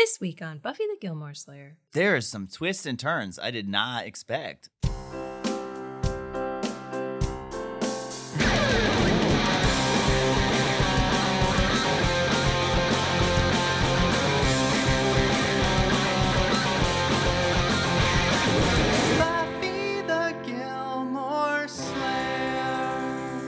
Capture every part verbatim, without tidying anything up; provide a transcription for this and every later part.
This week on Buffy the Gilmore Slayer. There are some twists and turns I did not expect. Buffy the Gilmore Slayer.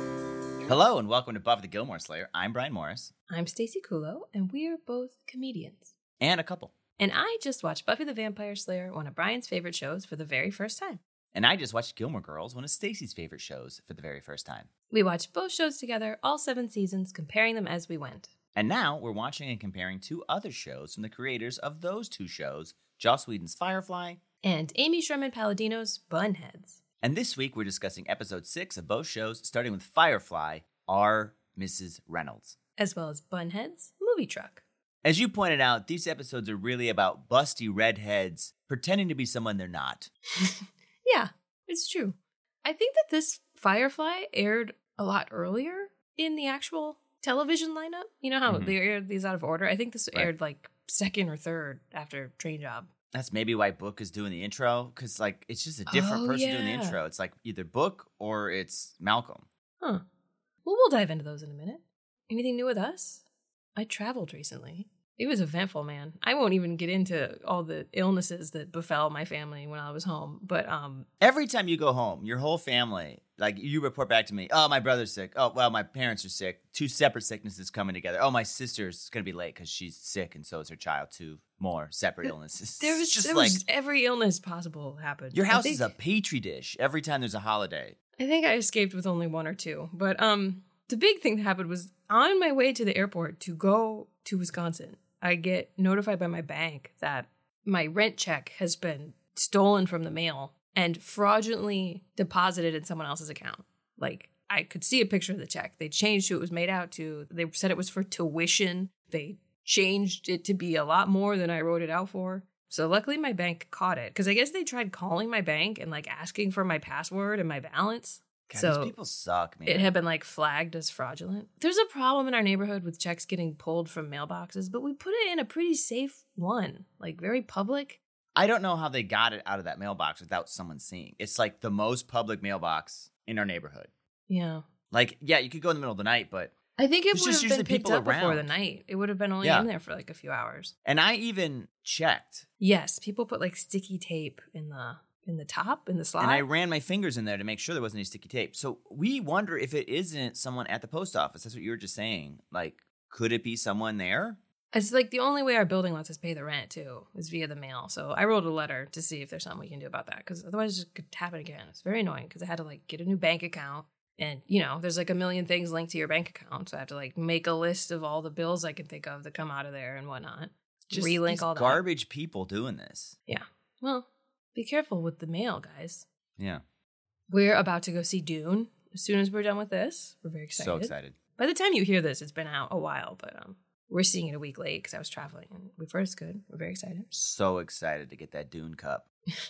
Hello and welcome to Buffy the Gilmore Slayer. I'm Brian Morris. I'm Stacey Kulo, and we're both comedians. And a couple. And I just watched Buffy the Vampire Slayer, one of Brian's favorite shows, for the very first time. And I just watched Gilmore Girls, one of Stacey's favorite shows, for the very first time. We watched both shows together, all seven seasons, comparing them as we went. And now we're watching and comparing two other shows from the creators of those two shows, Joss Whedon's Firefly and Amy Sherman-Palladino's Bunheads. And this week we're discussing episode six of both shows, starting with Firefly, R. Missus Reynolds. As well as Bunheads, Movie Truck. As you pointed out, these episodes are really about busty redheads pretending to be someone they're not. Yeah, it's true. I think that this Firefly aired a lot earlier in the actual television lineup. You know how mm-hmm. they aired these out of order? I think this right. aired like second or third after Train Job. That's maybe why Book is doing the intro, because like it's just a different oh, person yeah. doing the intro. It's like either Book or it's Malcolm. Huh. Well, we'll dive into those in a minute. Anything new with us? I traveled recently. It was eventful, man. I won't even get into all the illnesses that befell my family when I was home. But um, every time you go home, your whole family, like you report back to me, oh, my brother's sick. Oh, well, my parents are sick. Two separate sicknesses coming together. Oh, my sister's going to be late because she's sick and so is her child. Two more separate illnesses. There was just there like, was every illness possible happened. Your house think, is a petri dish every time there's a holiday. I think I escaped with only one or two. But um, the big thing that happened was on my way to the airport to go to Wisconsin, I get notified by my bank that my rent check has been stolen from the mail and fraudulently deposited in someone else's account. Like, I could see a picture of the check. They changed who it was made out to. They said it was for tuition. They changed it to be a lot more than I wrote it out for. So luckily my bank caught it, because I guess they tried calling my bank and like asking for my password and my balance. God, so these people suck, man. It had been like flagged as fraudulent. There's a problem in our neighborhood with checks getting pulled from mailboxes, but we put it in a pretty safe one, like very public. I don't know how they got it out of that mailbox without someone seeing. It's like the most public mailbox in our neighborhood. Yeah. Like, yeah, you could go in the middle of the night, but I think it would have been picked up around. before the night. It would have been only yeah. in there for like a few hours. And I even checked. Yes, people put like sticky tape in the in the top, in the slot. And I ran my fingers in there to make sure there wasn't any sticky tape. So we wonder if it isn't someone at the post office. That's what you were just saying. Like, could it be someone there? It's like the only way our building lets us pay the rent, too, is via the mail. So I wrote a letter to see if there's something we can do about that, because otherwise it just could happen again. It's very annoying, because I had to like get a new bank account. And, you know, there's like a million things linked to your bank account. So I have to like make a list of all the bills I can think of that come out of there and whatnot. Just relink these all that. Garbage people doing this. Yeah. Well, be careful with the mail, guys. Yeah. We're about to go see Dune as soon as we're done with this. We're very excited. So excited. By the time you hear this, it's been out a while, but um, we're seeing it a week late because I was traveling, and we've heard it's good. We're very excited. So excited to get that Dune cup.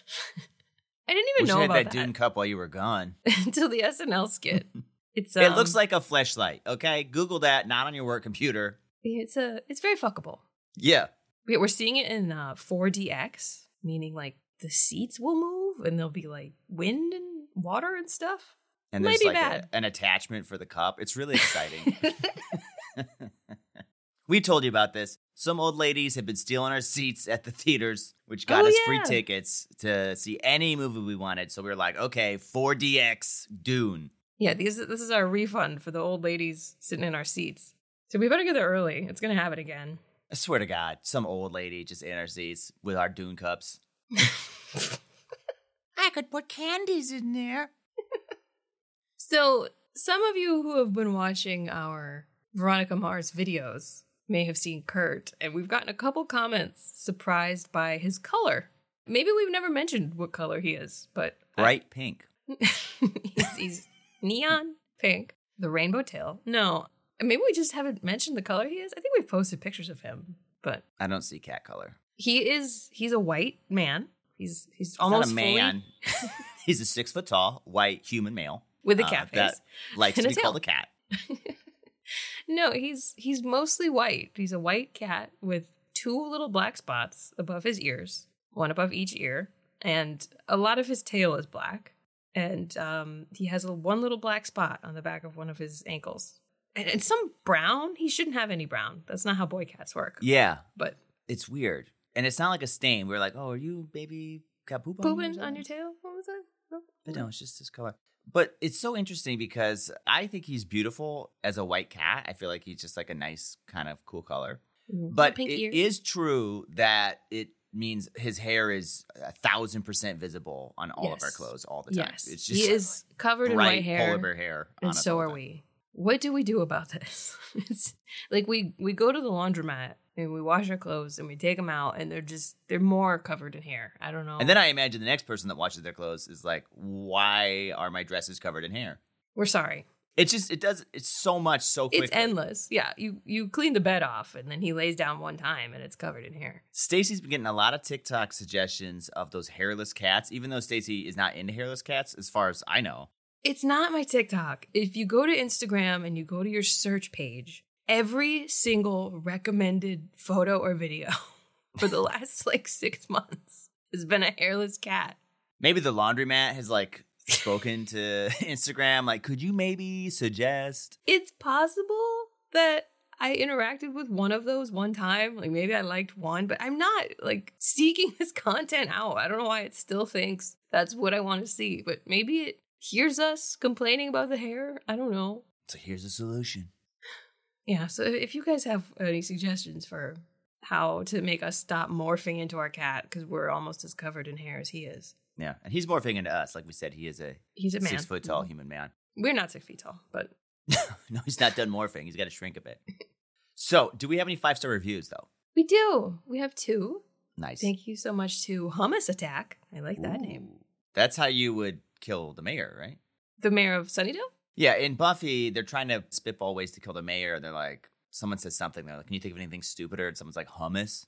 I didn't even Wish know you had about that, that Dune cup while you were gone. until the S N L skit. It's um, it looks like a fleshlight. Okay, Google that. Not on your work computer. It's a. It's very fuckable. Yeah. We, we're seeing it in uh, four D X, meaning like the seats will move and there'll be like wind and water and stuff. And Might there's be like bad. a, an attachment for the cup. It's really exciting. We told you about this. Some old ladies have been stealing our seats at the theaters, which got oh, us yeah. free tickets to see any movie we wanted. So we were like, okay, four D X Dune. Yeah, these, this is our refund for the old ladies sitting in our seats. So we better get there early. It's going to happen again. I swear to God, some old lady just in our seats with our Dune cups. I could put candies in there. So some of you who have been watching our Veronica Mars videos may have seen Kurt, and we've gotten a couple comments surprised by his color. Maybe we've never mentioned what color he is, but... Bright I... pink. he's, he's neon pink. The rainbow tail. No, maybe we just haven't mentioned the color he is. I think we've posted pictures of him, but... I don't see cat color. He is, he's a white man. He's he's He's almost not a man. fully... He's a six foot tall, white human male. With a uh, cat face. That likes And to a be tail. called a cat. No, he's he's mostly white. He's a white cat with two little black spots above his ears, one above each ear, and a lot of his tail is black. And um, he has a, one little black spot on the back of one of his ankles. And, and some brown. He shouldn't have any brown. That's not how boy cats work. Yeah. But it's weird. And it's not like a stain. We're like, oh, are you baby got poop on pooping you on your tail? What was that? No. But no, it's just his color. But it's so interesting because I think he's beautiful as a white cat. I feel like he's just like a nice kind of cool color. Mm-hmm. But Pink it ears. is true that it means his hair is a thousand percent visible on all of our Yes. clothes all the time. Yes. It's He just is covered in bright white hair. polar bear hair. on And us so all are the time. we. What do we do about this? It's like we we go to the laundromat and we wash our clothes and we take them out and they're just they're more covered in hair. I don't know. And then I imagine the next person that washes their clothes is like, why are my dresses covered in hair? We're sorry. It just, it does, it's so much so quickly. It's endless. Yeah, you you clean the bed off and then he lays down one time and it's covered in hair. Stacy's been getting a lot of TikTok suggestions of those hairless cats, even though Stacy is not into hairless cats, as far as I know. It's not my TikTok. If you go to Instagram and you go to your search page, every single recommended photo or video for the last like six months has been a hairless cat. Maybe the laundromat has like spoken to Instagram, like, could you maybe suggest? It's possible that I interacted with one of those one time. Like maybe I liked one, but I'm not like seeking this content out. I don't know why it still thinks that's what I want to see, but maybe it hears us complaining about the hair. I don't know. So here's a solution. Yeah, so if you guys have any suggestions for how to make us stop morphing into our cat because we're almost as covered in hair as he is. Yeah, and he's morphing into us. Like we said, he is a, He's a man. six foot tall human man. We're not six feet tall, but No, he's not done morphing. He's got to shrink a bit. So, do we have any five star reviews though? we do. We have two. Nice. Thank you so much to Hummus Attack. I like that name. Ooh. That's how you would kill the mayor, right? The mayor of Sunnydale? Yeah, in Buffy, they're trying to spitball ways to kill the mayor. They're like, someone says something. They're like, can you think of anything stupider? And someone's like, hummus.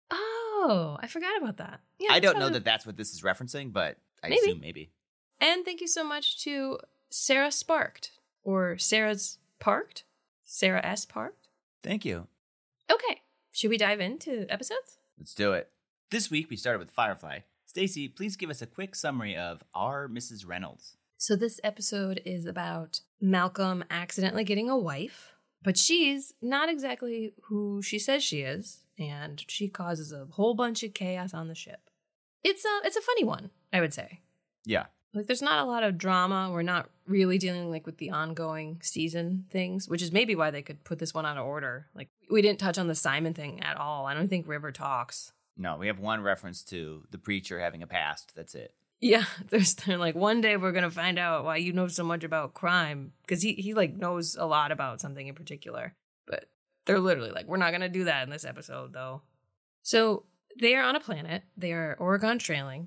Oh, I forgot about that. Yeah, I that's don't know probably- that that's what this is referencing, but I Maybe. assume maybe. And thank you so much to Sarah Sparked, or Sarah's Parked? Sarah S. Parked? Thank you. Okay, should we dive into episodes? Let's do it. This week, we started with Firefly. Stacy, please give us a quick summary of our Missus Reynolds. So this episode is about Malcolm accidentally getting a wife, but she's not exactly who she says she is, and she causes a whole bunch of chaos on the ship. It's a, it's a funny one, I would say. Yeah. Like, there's not a lot of drama. We're not really dealing, like, with the ongoing season things, which is maybe why they could put this one out of order. Like, we didn't touch on the Simon thing at all. I don't think River talks. No, we have one reference to the preacher having a past. That's it. Yeah, there's they're like, one day we're going to find out why you know so much about crime. Because he, he, like, knows a lot about something in particular. But they're literally like, we're not going to do that in this episode, though. So they are on a planet. They are Oregon trailing.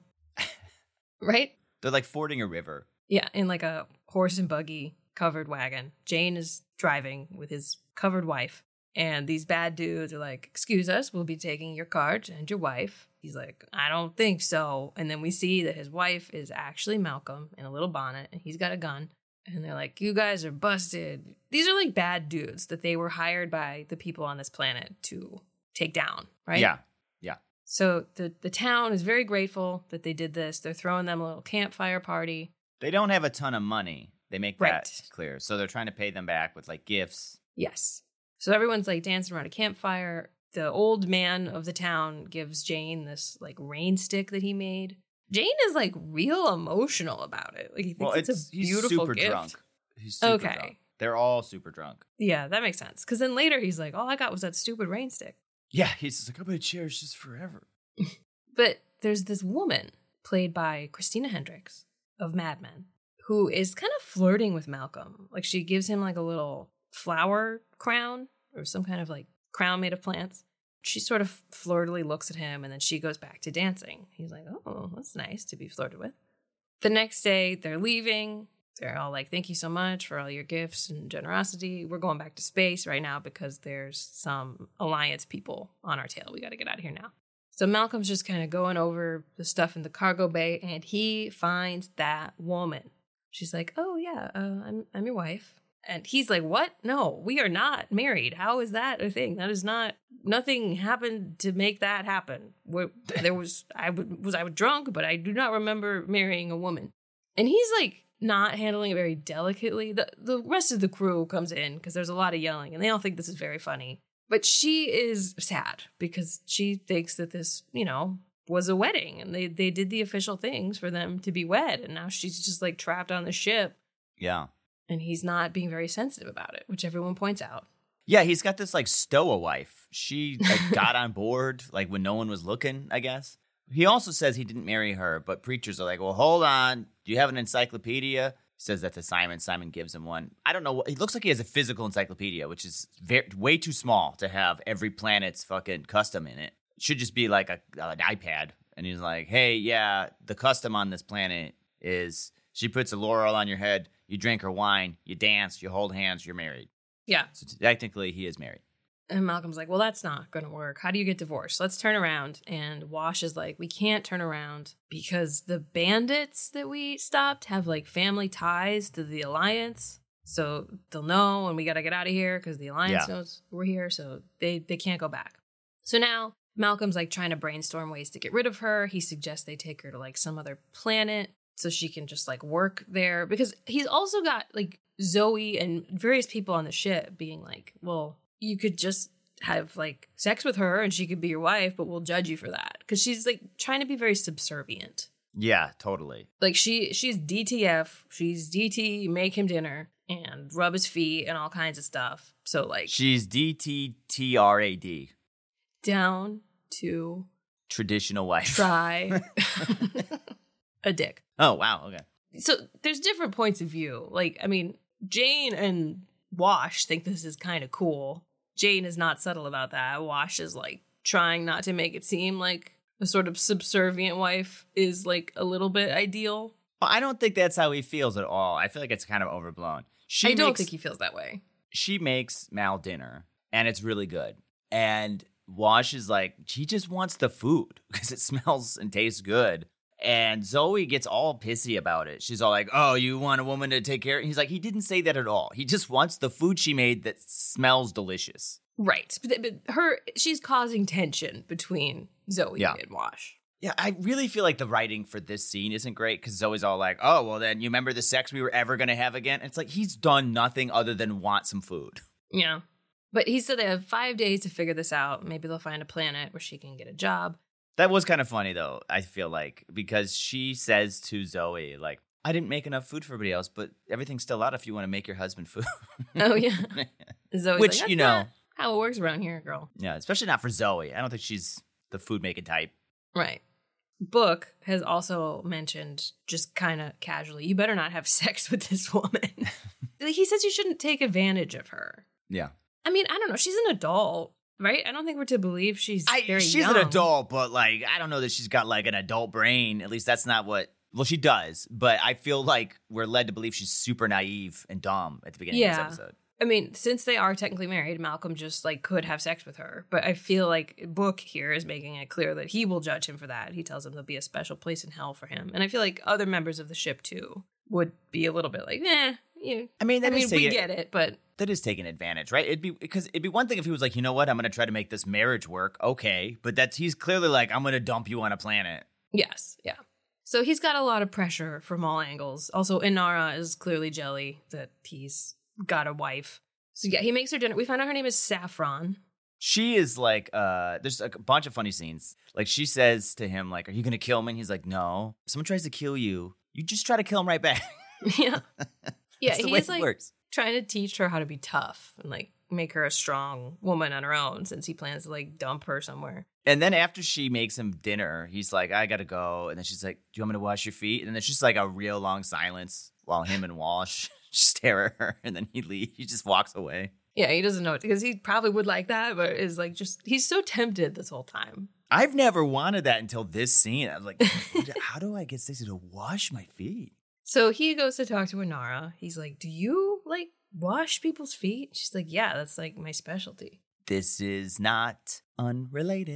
Right? They're like fording a river. Yeah, in like a horse and buggy covered wagon. Jane is driving with his covered wife. And these bad dudes are like, excuse us, we'll be taking your cart and your wife. He's like, I don't think so. And then we see that his wife is actually Malcolm in a little bonnet and he's got a gun. And they're like, you guys are busted. These are like bad dudes that they were hired by the people on this planet to take down, right? Yeah. Yeah. So the, the town is very grateful that they did this. They're throwing them a little campfire party. They don't have a ton of money. They make that Right. clear. So they're trying to pay them back with like gifts. Yes. So everyone's like dancing around a campfire. The old man of the town gives Jane this like rain stick that he made. Jane is like real emotional about it. Like he thinks Well, it's, it's, a he's beautiful super gift. drunk. He's super Okay. drunk. They're all super drunk. Yeah, that makes sense. Because then later he's like, all I got was that stupid rain stick. Yeah, he's just like, I'm going to cherish this forever. But there's this woman played by Christina Hendricks of Mad Men who is kind of flirting with Malcolm. Like she gives him like a little flower crown or some kind of like crown made of plants. She sort of flirtily looks at him and then she goes back to dancing. He's like, oh, that's nice to be flirted with. The next day they're leaving. They're all like, thank you so much for all your gifts and generosity. We're going back to space right now because there's some Alliance people on our tail. We got to get out of here now. So Malcolm's just kind of going over the stuff in the cargo bay and he finds that woman. She's like, oh yeah, uh, I'm I'm your wife. And he's like, what? No, we are not married. How is that a thing? That is not, nothing happened to make that happen. We're, there was, I w- was, I was drunk, but I do not remember marrying a woman. And he's like not handling it very delicately. The, the rest of the crew comes in because there's a lot of yelling and they all think this is very funny. But she is sad because she thinks that this, you know, was a wedding and they, they did the official things for them to be wed. And now she's just like trapped on the ship. Yeah. And he's not being very sensitive about it, which everyone points out. Yeah, he's got this like stoa wife. She like got on board like when no one was looking, I guess. He also says he didn't marry her, but preachers are like, well, hold on. Do you have an encyclopedia? He says that to Simon. Simon gives him one. I don't know. What, he looks like he has a physical encyclopedia, which is very, way too small to have every planet's fucking custom in it. It should just be like a, an iPad. And he's like, hey, yeah, the custom on this planet is she puts a laurel on your head, you drink her wine, you dance, you hold hands, you're married. Yeah. So technically, he is married. And Malcolm's like, well, that's not going to work. How do you get divorced? Let's turn around. And Wash is like, we can't turn around because the bandits that we stopped have like family ties to the Alliance. So they'll know and we got to get out of here because the Alliance Yeah. knows we're here. So they, they can't go back. So now Malcolm's like trying to brainstorm ways to get rid of her. He suggests they take her to like some other planet so she can just like work there because he's also got like Zoe and various people on the ship being like, well, you could just have like sex with her and she could be your wife, but we'll judge you for that. Cause she's like trying to be very subservient. Yeah, totally. Like she, she's D T F, she's D T, make him dinner and rub his feet and all kinds of stuff. So like She's D T T R A D. Down to Traditional wife. try a dick. Oh, wow. Okay. So there's different points of view. Like, I mean, Jane and Wash think this is kind of cool. Jane is not subtle about that. Wash is like trying not to make it seem like a sort of subservient wife is like a little bit ideal. Well, I don't think that's how he feels at all. I feel like it's kind of overblown. She I don't makes, think he feels that way. She makes Mal dinner, and it's really good. And Wash is like, she just wants the food because it smells and tastes good. And Zoe gets all pissy about it. She's all like, oh, you want a woman to take care of? He's like, he didn't say that at all. He just wants the food she made that smells delicious. Right. But, but her, she's causing tension between Zoe Yeah. and Wash. Yeah, I really feel like the writing for this scene isn't great because Zoe's all like, oh, well, then you remember the sex we were ever going to have again? And it's like, he's done nothing other than want some food. Yeah. But he said they have five days to figure this out. Maybe they'll find a planet where she can get a job. That was kind of funny, though, I feel like, because she says to Zoe, like, I didn't make enough food for everybody else, but everything's still out if you want to make your husband food. Oh, yeah. Zoe's Which, like, That's you know. not how it works around here, girl. Yeah, especially not for Zoe. I don't think she's the food-making type. Right. Book has also mentioned, just kind of casually, you better not have sex with this woman. He says you shouldn't take advantage of her. Yeah. I mean, I don't know. She's an adult, right? I don't think we're to believe she's I, very she's young. an adult, but, like, I don't know that she's got, like, an adult brain. At least that's not what... Well, she does, but I feel like we're led to believe she's super naive and dumb at the beginning Yeah. of this episode. I mean, since they are technically married, Malcolm just like could have sex with her. But I feel like Book here is making it clear that he will judge him for that. He tells him there'll be a special place in hell for him. And I feel like other members of the ship too would be a little bit like, eh, you. I mean, that I mean, is we taking, get it, but that is taking advantage, right? It'd be because it'd be one thing if he was like, you know what, I'm going to try to make this marriage work. Okay, but that's he's clearly like, I'm going to dump you on a planet. yes, yeah. So he's got a lot of pressure from all angles. Also, Inara is clearly jelly that he's got a wife. So yeah, he makes her dinner. We find out her name is Saffron. She is like, uh, there's a bunch of funny scenes. Like she says to him, like, are you going to kill me? And he's like, no. If someone tries to kill you, you just try to kill him right back. Yeah. Yeah, That's the he way is it like works. trying to teach her how to be tough and like make her a strong woman on her own since he plans to like dump her somewhere. And then after she makes him dinner, he's like, I got to go. And then she's like, do you want me to wash your feet? And then it's just like a real long silence while him and Walsh stare at her. And then he leaves. He just walks away. Yeah, he doesn't know it because he probably would like that, but is like just, he's so tempted this whole time. I've never wanted that until this scene. I was like, how do I get Stacey to wash my feet? So he goes to talk to Inara. He's like, do you like wash people's feet? She's like, yeah, that's like my specialty. This is not unrelated.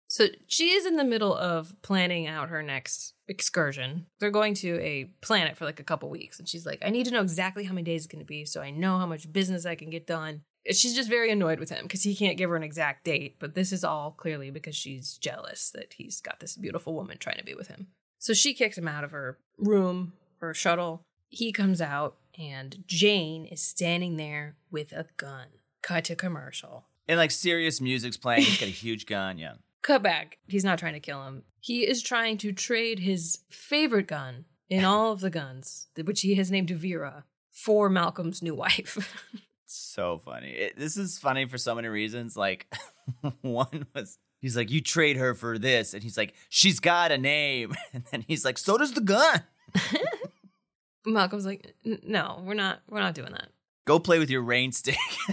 So she is in the middle of planning out her next excursion. They're going to a planet for like a couple weeks. And she's like, I need to know exactly how many days it's going to be so I know how much business I can get done. She's just very annoyed with him because he can't give her an exact date. But this is all clearly because she's jealous that he's got this beautiful woman trying to be with him. So she kicks him out of her room, her shuttle. He comes out and Jane is standing there with a gun. Cut to commercial. And like serious music's playing. He's got a huge gun. Yeah. Cut back. He's not trying to kill him. He is trying to trade his favorite gun in all of the guns, which he has named Vera, for Malcolm's new wife. So funny. It, this is funny for so many reasons. Like, one was, he's like, you trade her for this. And he's like, she's got a name. And then he's like, so does the gun. Malcolm's like, no, we're not, we're not doing that. Go play with your rain stick.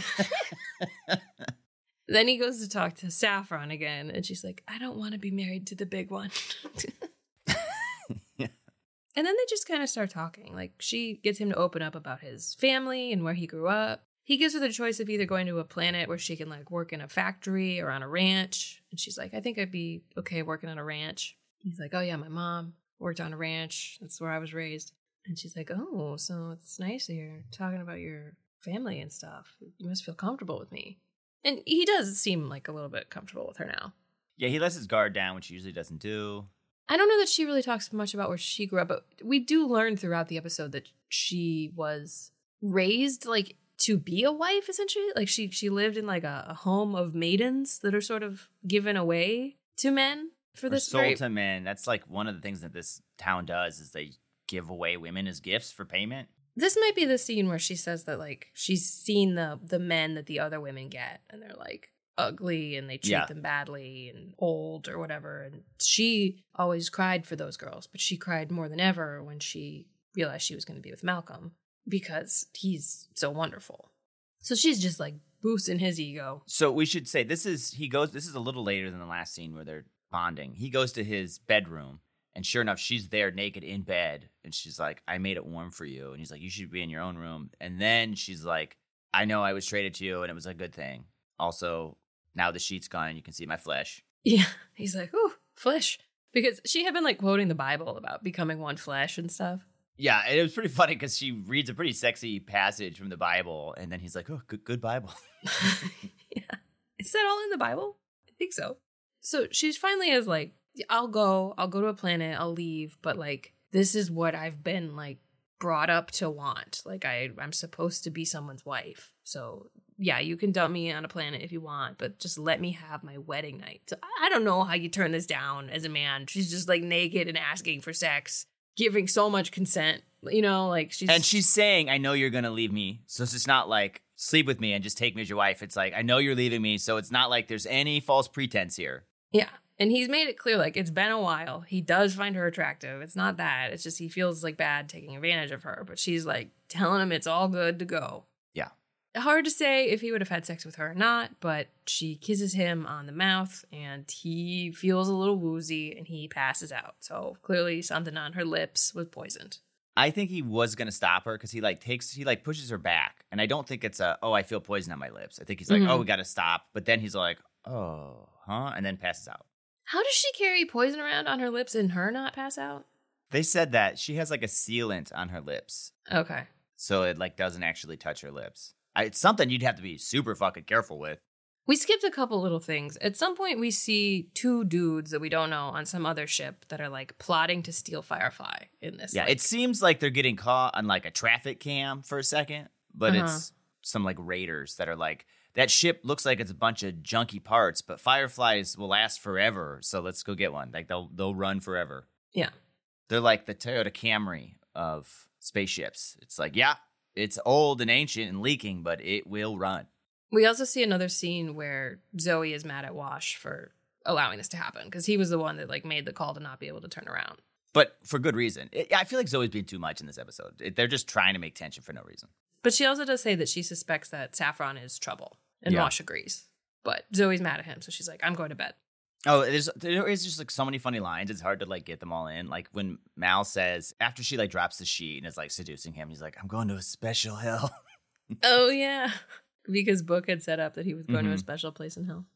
Then he goes to talk to Saffron again, and she's like, I don't want to be married to the big one. Yeah. And then they just kind of start talking. Like, she gets him to open up about his family and where he grew up. He gives her the choice of either going to a planet where she can, like, work in a factory or on a ranch. And she's like, I think I'd be okay working on a ranch. He's like, oh, yeah, my mom worked on a ranch. That's where I was raised. And she's like, oh, so it's nice that you're talking about your family and stuff. You must feel comfortable with me. And he does seem like a little bit comfortable with her now. Yeah, he lets his guard down, which he usually doesn't do. I don't know that she really talks much about where she grew up, but we do learn throughout the episode that she was raised, like, to be a wife, essentially. Like, she she lived in, like, a, a home of maidens that are sort of given away to men for Or this. sold very... to men. That's, like, one of the things that this town does is they give away women as gifts for payment. This might be the scene where she says that, like, she's seen the the men that the other women get, and they're, like, ugly, and they treat Yeah. them badly, and old, or whatever. And she always cried for those girls, but she cried more than ever when she realized she was going to be with Malcolm, because he's so wonderful. So she's just, like, boosting his ego. So we should say, this is, he goes, this is a little later than the last scene where they're bonding. He goes to his bedroom. And sure enough, she's there naked in bed. And she's like, I made it warm for you. And he's like, you should be in your own room. And then she's like, I know I was traded to you and it was a good thing. Also, now the sheet's gone and you can see my flesh. Yeah. He's like, ooh, flesh. Because she had been, like, quoting the Bible about becoming one flesh and stuff. Yeah, and it was pretty funny because she reads a pretty sexy passage from the Bible. And then he's like, oh, good, good Bible. Yeah. Is that all in the Bible? I think so. So she finally is like, I'll go, I'll go to a planet, I'll leave, but, like, this is what I've been, like, brought up to want. Like, I, I'm supposed to be someone's wife. So, yeah, you can dump me on a planet if you want, but just let me have my wedding night. So I don't know how you turn this down as a man. She's just, like, naked and asking for sex, giving so much consent, you know, like, she's... And she's saying, I know you're going to leave me. So it's just not like, sleep with me and just take me as your wife. It's like, I know you're leaving me. So it's not like there's any false pretense here. Yeah. And he's made it clear, like, it's been a while. He does find her attractive. It's not that. It's just he feels, like, bad taking advantage of her. But she's, like, telling him it's all good to go. Yeah. Hard to say if he would have had sex with her or not, but she kisses him on the mouth, and he feels a little woozy, and he passes out. So clearly something on her lips was poisoned. I think he was going to stop her because he, like, takes, he, like, pushes her back. And I don't think it's a, oh, I feel poison on my lips. I think he's like, Mhm. oh, we got to stop. But then he's like, oh, huh? And then passes out. How does she carry poison around on her lips and her not pass out? They said that she has like a sealant on her lips. Okay. So it like doesn't actually touch her lips. I, it's something you'd have to be super fucking careful with. We skipped a couple little things. At some point, we see two dudes that we don't know on some other ship that are, like, plotting to steal Firefly in this. Yeah, like, it seems like they're getting caught on like a traffic cam for a second, but Uh-huh. it's some like raiders that are like, that ship looks like it's a bunch of junky parts, but Fireflies will last forever. So let's go get one. Like they'll they'll run forever. Yeah. They're like the Toyota Camry of spaceships. It's like, yeah, it's old and ancient and leaking, but it will run. We also see another scene where Zoe is mad at Wash for allowing this to happen because he was the one that, like, made the call to not be able to turn around. But for good reason. It, I feel like Zoe's being too much in this episode. It, they're just trying to make tension for no reason. But she also does say that she suspects that Saffron is trouble, and Yeah. Wash agrees. But Zoe's mad at him, so she's like, I'm going to bed. Oh, there's there is just like so many funny lines. It's hard to like get them all in. Like when Mal says after she like drops the sheet and is like seducing him, he's like, "I'm going to a special hell." Oh yeah, because Book had set up that he was going to a Mhm. special place in hell.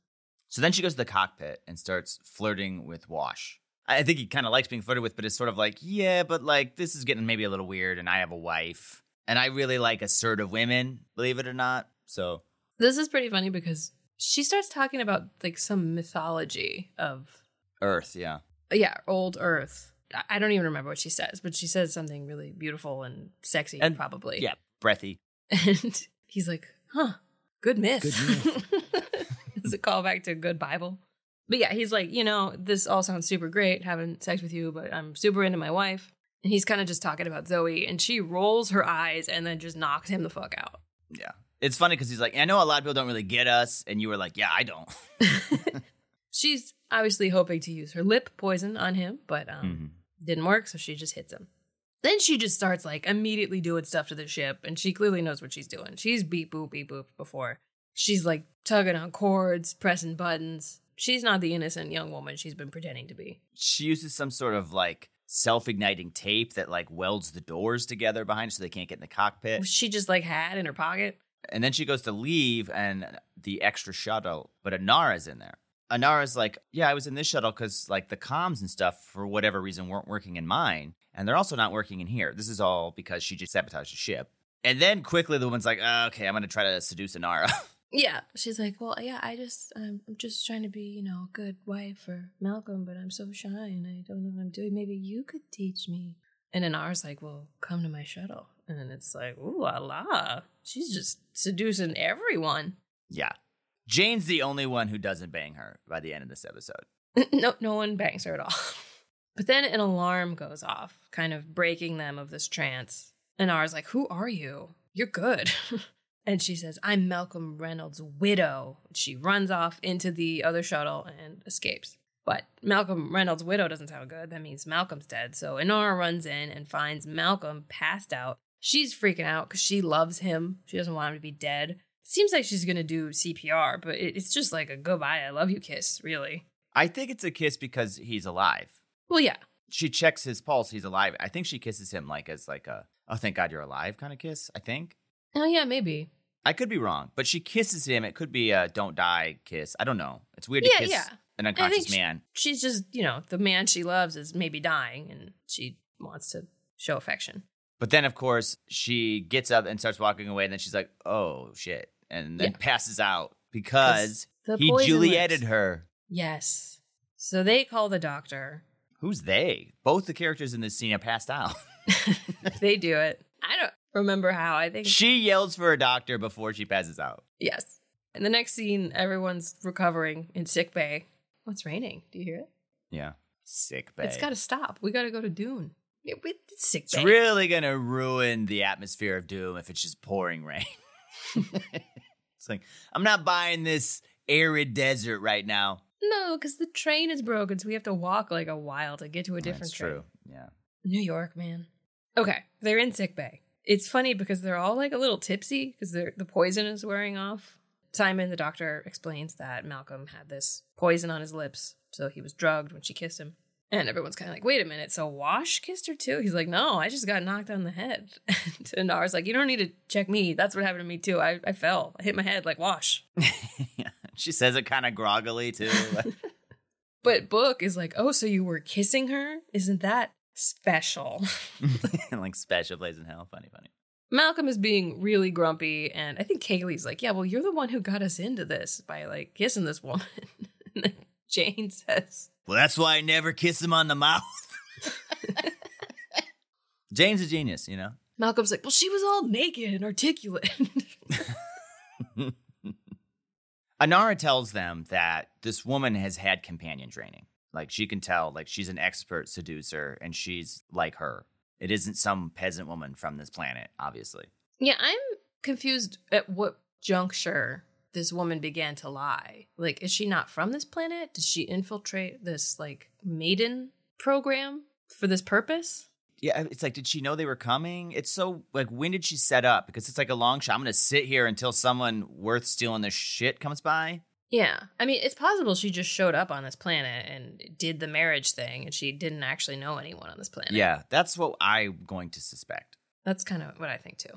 So then she goes to the cockpit and starts flirting with Wash. I think he kind of likes being flirted with, but it's sort of like, yeah, but like this is getting maybe a little weird and I have a wife. And I really like assertive women, believe it or not. So this is pretty funny because she starts talking about like some mythology of Earth, yeah. Yeah, old Earth. I don't even remember what she says, but she says something really beautiful and sexy, and, probably. Yeah, breathy. And he's like, huh, good myth. Good myth. It's a callback to good Bible. But yeah, he's like, you know, this all sounds super great, having sex with you, but I'm super into my wife. And he's kind of just talking about Zoe, and she rolls her eyes and then just knocks him the fuck out. Yeah. It's funny because he's like, I know a lot of people don't really get us. And you were like, yeah, I don't. She's obviously hoping to use her lip poison on him, but um, mm-hmm. didn't work, so she just hits him. Then she just starts like immediately doing stuff to the ship, and she clearly knows what she's doing. She's beep boop, beep boop before. She's like tugging on cords, pressing buttons. She's not the innocent young woman she's been pretending to be. She uses some sort of like self-igniting tape that like welds the doors together behind so they can't get in the cockpit. She just like had in her pocket. And then she goes to leave and the extra shuttle, but Inara's in there. Inara's like, yeah, I was in this shuttle because like the comms and stuff for whatever reason weren't working in mine. And they're also not working in here. This is all because she just sabotaged the ship. And then quickly the woman's like, oh, okay, I'm going to try to seduce Inara. Yeah. She's like, well, yeah, I just, I'm just trying to be, you know, a good wife for Malcolm, but I'm so shy and I don't know what I'm doing. Maybe you could teach me. And Inara's like, well, come to my shuttle. And it's like, ooh, la la. She's just seducing everyone. Yeah. Jane's the only one who doesn't bang her by the end of this episode. No, no one bangs her at all. But then an alarm goes off, kind of breaking them of this trance. And Inara's like, who are you? You're good. And she says, I'm Malcolm Reynolds' widow. She runs off into the other shuttle and escapes. But Malcolm Reynolds' widow doesn't sound good. That means Malcolm's dead. So Inara runs in and finds Malcolm passed out. She's freaking out because she loves him. She doesn't want him to be dead. Seems like she's going to do C P R, but it's just like a goodbye, I love you kiss, really. I think it's a kiss because he's alive. Well, yeah. She checks his pulse, he's alive. I think she kisses him like as like a, oh, thank God you're alive kind of kiss, I think. Oh, yeah, maybe. I could be wrong, but she kisses him. It could be a don't die kiss. I don't know. It's weird yeah, to kiss yeah. an unconscious she, man. She's just, you know, the man she loves is maybe dying, and she wants to show affection. But then, of course, she gets up and starts walking away, and then she's like, oh, shit. And then yeah. passes out because he Julieted her. Yes. So they call the doctor. Who's they? Both the characters in this scene are passed out. They do it. I don't remember how. I think she yells for a doctor before she passes out. Yes. In the next scene, everyone's recovering in sick bay. Oh, it's raining. Do you hear it? Yeah. Sick bay. It's got to stop. We got to go to Dune. It's sick it's bay. really going to ruin the atmosphere of Doom if it's just pouring rain. It's like, I'm not buying this arid desert right now. No, because the train is broken, so we have to walk like a while to get to a different That's train. True. Yeah. New York, man. Okay, they're in sick bay. It's funny because they're all like a little tipsy because the poison is wearing off. Simon, the doctor, explains that Malcolm had this poison on his lips, so he was drugged when she kissed him. And everyone's kind of like, wait a minute, so Wash kissed her too? He's like, no, I just got knocked on the head. And Nara's like, you don't need to check me. That's what happened to me too. I, I fell. I hit my head like Wash. Yeah. She says it kind of groggily too. But Book is like, oh, so you were kissing her? Isn't that special? Like special place in hell. Funny, funny. Malcolm is being really grumpy. And I think Kaylee's like, yeah, well, you're the one who got us into this by like kissing this woman. And then Jane says, well, that's why I never kiss him on the mouth. Jane's a genius, you know? Malcolm's like, well, she was all naked and articulate. Inara tells them that this woman has had companion training. Like, she can tell, like, she's an expert seducer, and she's like her. It isn't some peasant woman from this planet, obviously. Yeah, I'm confused at what juncture this woman began to lie. Like, is she not from this planet? Does she infiltrate this, like, maiden program for this purpose? Yeah, it's like, did she know they were coming? It's so, like, when did she set up? Because it's like a long shot. I'm going to sit here until someone worth stealing their shit comes by. Yeah. I mean, it's possible she just showed up on this planet and did the marriage thing, and she didn't actually know anyone on this planet. Yeah, that's what I'm going to suspect. That's kind of what I think, too.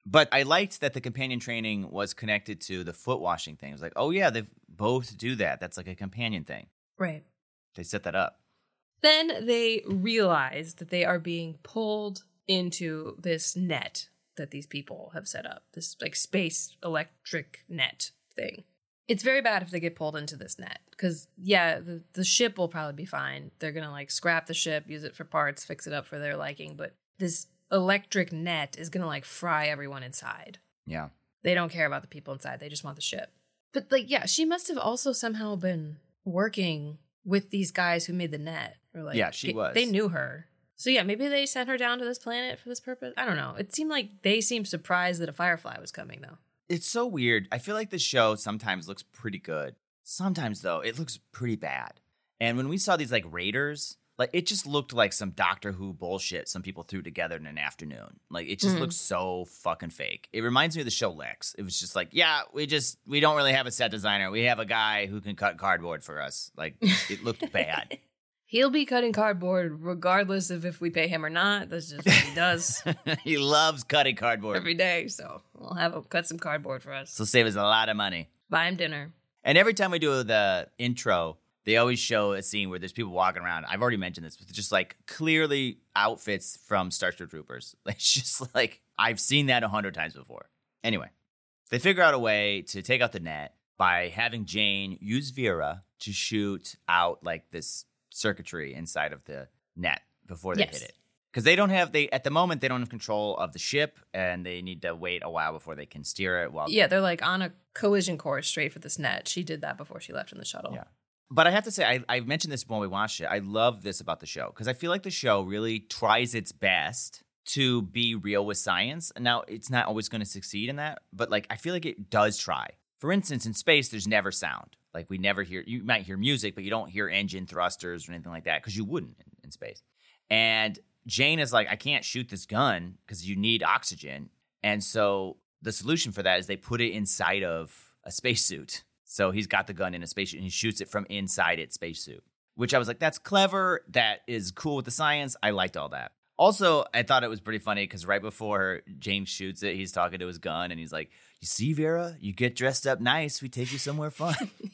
But I liked that the companion training was connected to the foot washing thing. It was like, oh, yeah, they both do that. That's like a companion thing. Right. They set that up. Then they realize that they are being pulled into this net that these people have set up, this like space electric net thing. It's very bad if they get pulled into this net because, yeah, the, the ship will probably be fine. They're going to like scrap the ship, use it for parts, fix it up for their liking. But this electric net is going to like fry everyone inside. Yeah. They don't care about the people inside. They just want the ship. But like, yeah, she must have also somehow been working with these guys who made the net. Or like, yeah, she it, was. They knew her. So yeah, maybe they sent her down to this planet for this purpose. I don't know. It seemed like they seemed surprised that a Firefly was coming, though. It's so weird. I feel like the show sometimes looks pretty good. Sometimes, though, it looks pretty bad. And when we saw these, like, raiders, like, it just looked like some Doctor Who bullshit some people threw together in an afternoon. Like, it just mm. looks so fucking fake. It reminds me of the show Lex. It was just like, yeah, we just, we don't really have a set designer. We have a guy who can cut cardboard for us. Like, it looked bad. He'll be cutting cardboard regardless of if we pay him or not. That's just what he does. He loves cutting cardboard. Every day, so we'll have him cut some cardboard for us. So save us a lot of money. Buy him dinner. And every time we do the intro, they always show a scene where there's people walking around. I've already mentioned this, but just like clearly outfits from Starship Troopers. It's just like, I've seen that a hundred times before. Anyway, they figure out a way to take out the net by having Jane use Vera to shoot out like this circuitry inside of the net before they yes. hit it. Because they don't have, they at the moment, they don't have control of the ship, and they need to wait a while before they can steer it. While Yeah, they're like on a collision course straight for this net. She did that before she left in the shuttle. Yeah. But I have to say, I, I mentioned this when we watched it. I love this about the show because I feel like the show really tries its best to be real with science. And now it's not always going to succeed in that, but like I feel like it does try. For instance, in space, there's never sound. Like we never hear, you might hear music, but you don't hear engine thrusters or anything like that because you wouldn't in, in space. And Jane is like, I can't shoot this gun because you need oxygen. And so the solution for that is they put it inside of a spacesuit. So he's got the gun in a spacesuit and he shoots it from inside its spacesuit, which I was like, that's clever. That is cool with the science. I liked all that. Also, I thought it was pretty funny because right before Jane shoots it, he's talking to his gun and he's like, you see, Vera, you get dressed up nice. We take you somewhere fun.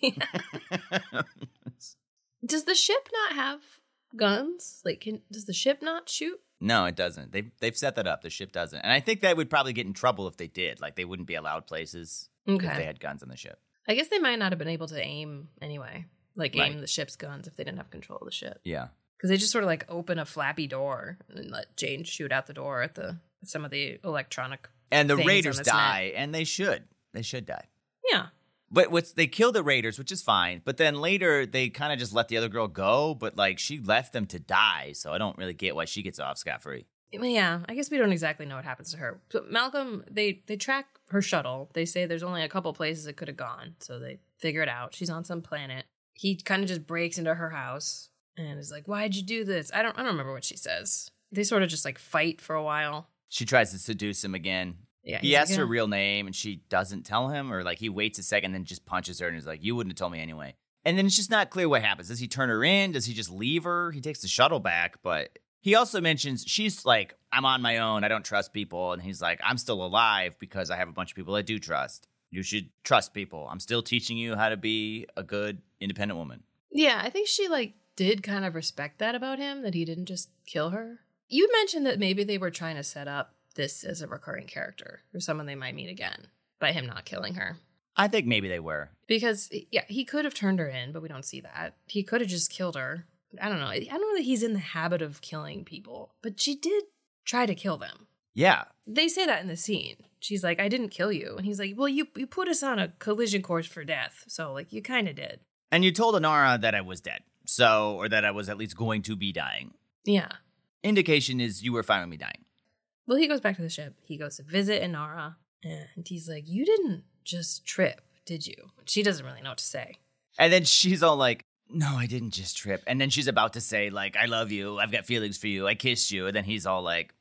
Does the ship not have guns? Like, can, does the ship not shoot? No, it doesn't. They've, they've set that up. The ship doesn't. And I think that would probably get in trouble if they did. Like, they wouldn't be allowed places okay. if they had guns on the ship. I guess they might not have been able to aim anyway. Like, right. aim the ship's guns if they didn't have control of the ship. Yeah. Because they just sort of, like, open a flappy door and let Jane shoot out the door at the some of the electronic And the things Raiders on this die, net. and they should. They should die. Yeah. But what's they kill the Raiders, which is fine. But then later, they kind of just let the other girl go. But, like, she left them to die, so I don't really get why she gets off scot-free. Yeah, I guess we don't exactly know what happens to her. But Malcolm, they, they track her shuttle. They say there's only a couple places it could have gone, so they figure it out. She's on some planet. He kind of just breaks into her house and is like, why'd you do this? I don't I don't remember what she says. They sort of just, like, fight for a while. She tries to seduce him again. Yeah, he asks like, her yeah. real name, and she doesn't tell him, or, like, he waits a second and then just punches her and is like, you wouldn't have told me anyway. And then it's just not clear what happens. Does he turn her in? Does he just leave her? He takes the shuttle back, but he also mentions she's like, I'm on my own. I don't trust people. And he's like, I'm still alive because I have a bunch of people I do trust. You should trust people. I'm still teaching you how to be a good, independent woman. Yeah, I think she, like, did kind of respect that about him, that he didn't just kill her. You mentioned that maybe they were trying to set up this as a recurring character or someone they might meet again by him not killing her. I think maybe they were. Because, yeah, he could have turned her in, but we don't see that. He could have just killed her. I don't know. I don't know that he's in the habit of killing people, but she did try to kill them. Yeah. They say that in the scene. She's like, I didn't kill you. And he's like, well, you, you put us on a collision course for death. So, like, you kind of did. And you told Inara that I was dead. So, or that I was at least going to be dying. Yeah. Indication is you were fine with me dying. Well, he goes back to the ship. He goes to visit Inara. And he's like, you didn't just trip, did you? She doesn't really know what to say. And then she's all like, no, I didn't just trip. And then she's about to say, like, I love you. I've got feelings for you. I kissed you. And then he's all like,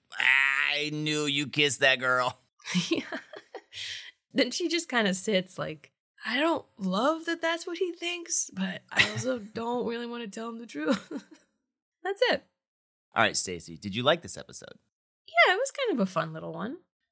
I knew you kissed that girl. Yeah. Then she just kind of sits like, I don't love that that's what he thinks, but I also don't really want to tell him the truth. That's it. All right, Stacey, did you like this episode? Yeah, it was kind of a fun little one.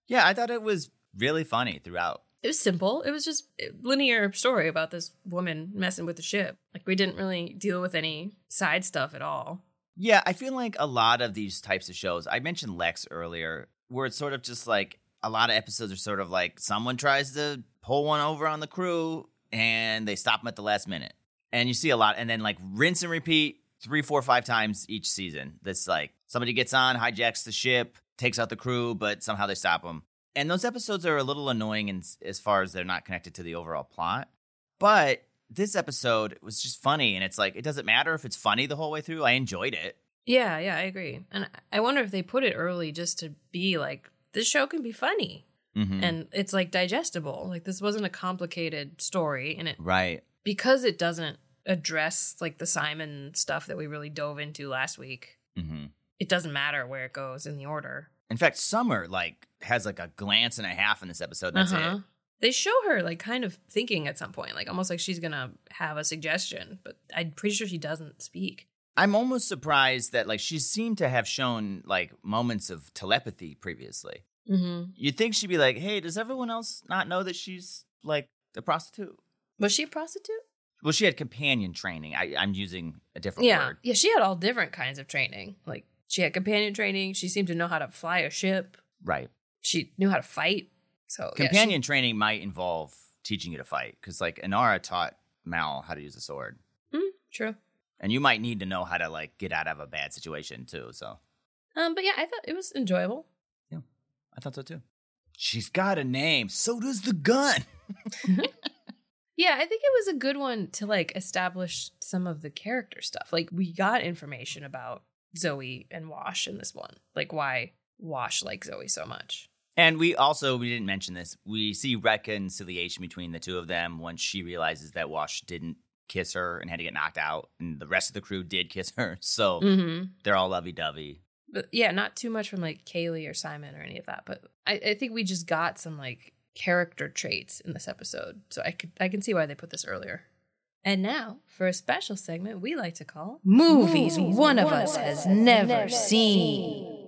Yeah, I thought it was really funny throughout. It was simple. It was just a linear story about this woman messing with the ship. Like, we didn't really deal with any side stuff at all. Yeah, I feel like a lot of these types of shows, I mentioned Lex earlier, where it's sort of just like a lot of episodes are sort of like someone tries to pull one over on the crew and they stop them at the last minute. And you see a lot, and then like rinse and repeat three, four, five times each season. That's like somebody gets on, hijacks the ship, takes out the crew, but somehow they stop them. And those episodes are a little annoying in, as far as they're not connected to the overall plot. But this episode was just funny, and it's like, it doesn't matter if it's funny the whole way through. I enjoyed it. Yeah, yeah, I agree. And I wonder if they put it early just to be like, this show can be funny. Mm-hmm. And it's like digestible. Like, this wasn't a complicated story. And it, right. because it doesn't address like the Simon stuff that we really dove into last week, mm-hmm. it doesn't matter where it goes in the order. In fact, Summer like has like a glance and a half in this episode. That's uh-huh. it. They show her like kind of thinking at some point, like almost like she's gonna have a suggestion, but I'm pretty sure she doesn't speak. I'm almost surprised that like she seemed to have shown like moments of telepathy previously. Mm-hmm. You'd think she'd be like, "Hey, does everyone else not know that she's like a prostitute?" Was she a prostitute? Well, she had companion training. I, I'm using a different yeah. word. Yeah, she had all different kinds of training. Like, she had companion training. She seemed to know how to fly a ship. Right. She knew how to fight. So companion yeah, she... training might involve teaching you to fight, because like Inara taught Mal how to use a sword. Mm, true. And you might need to know how to like get out of a bad situation too. So. Um, but yeah, I thought it was enjoyable. Yeah, I thought so too. She's got a name. So does the gun. Yeah, I think it was a good one to like establish some of the character stuff. Like, we got information about Zoe and Wash in this one. Like, why Wash likes Zoe so much. And we also, we didn't mention this, we see reconciliation between the two of them once she realizes that Wash didn't kiss her and had to get knocked out, and the rest of the crew did kiss her. So mm-hmm. they're all lovey-dovey. But yeah, not too much from like Kaylee or Simon or any of that. But I, I think we just got some like character traits in this episode. So I could I can see why they put this earlier. And now, for a special segment we like to call Movies, Movies One of Us Has Never, never seen. seen.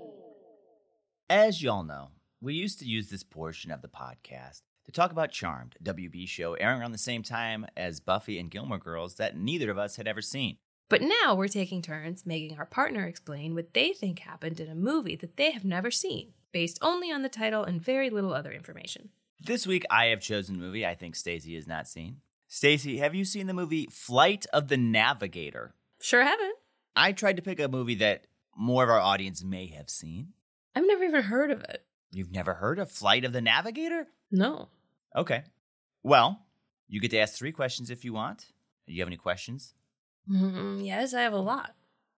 As y'all know, we used to use this portion of the podcast to talk about Charmed, a W B show airing around the same time as Buffy and Gilmore Girls that neither of us had ever seen. But now we're taking turns making our partner explain what they think happened in a movie that they have never seen, based only on the title and very little other information. This week, I have chosen a movie I think Stacey has not seen. Stacey, have you seen the movie Flight of the Navigator? Sure haven't. I tried to pick a movie that more of our audience may have seen. I've never even heard of it. You've never heard of Flight of the Navigator? No. Okay. Well, you get to ask three questions if you want. Do you have any questions? Mm, yes, I have a lot.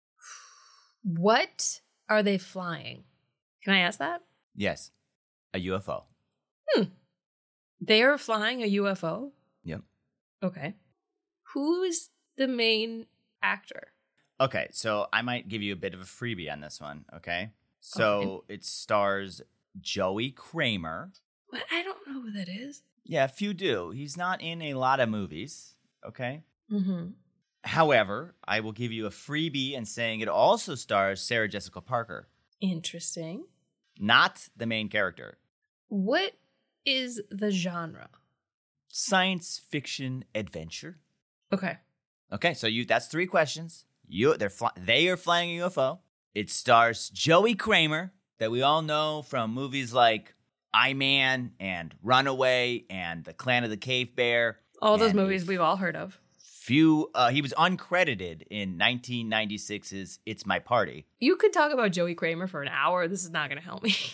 What are they flying? Can I ask that? Yes. A U F O. Hmm. They are flying a U F O? Yep. Okay. Who's the main actor? Okay, so I might give you a bit of a freebie on this one, okay? So okay. It stars Joey Kramer. What? I don't know who that is. Yeah, few do. He's not in a lot of movies, okay? Mm-hmm. However, I will give you a freebie in saying it also stars Sarah Jessica Parker. Interesting. Not the main character. What is the genre? Science fiction adventure. Okay. Okay, so you that's three questions. You they're fly, they are flying a U F O. It stars Joey Kramer, that we all know from movies like I Man and Runaway and The Clan of the Cave Bear. All those movies we've all heard of. Few. Uh, he was uncredited in nineteen ninety-six's It's My Party. You could talk about Joey Kramer for an hour. This is not going to help me.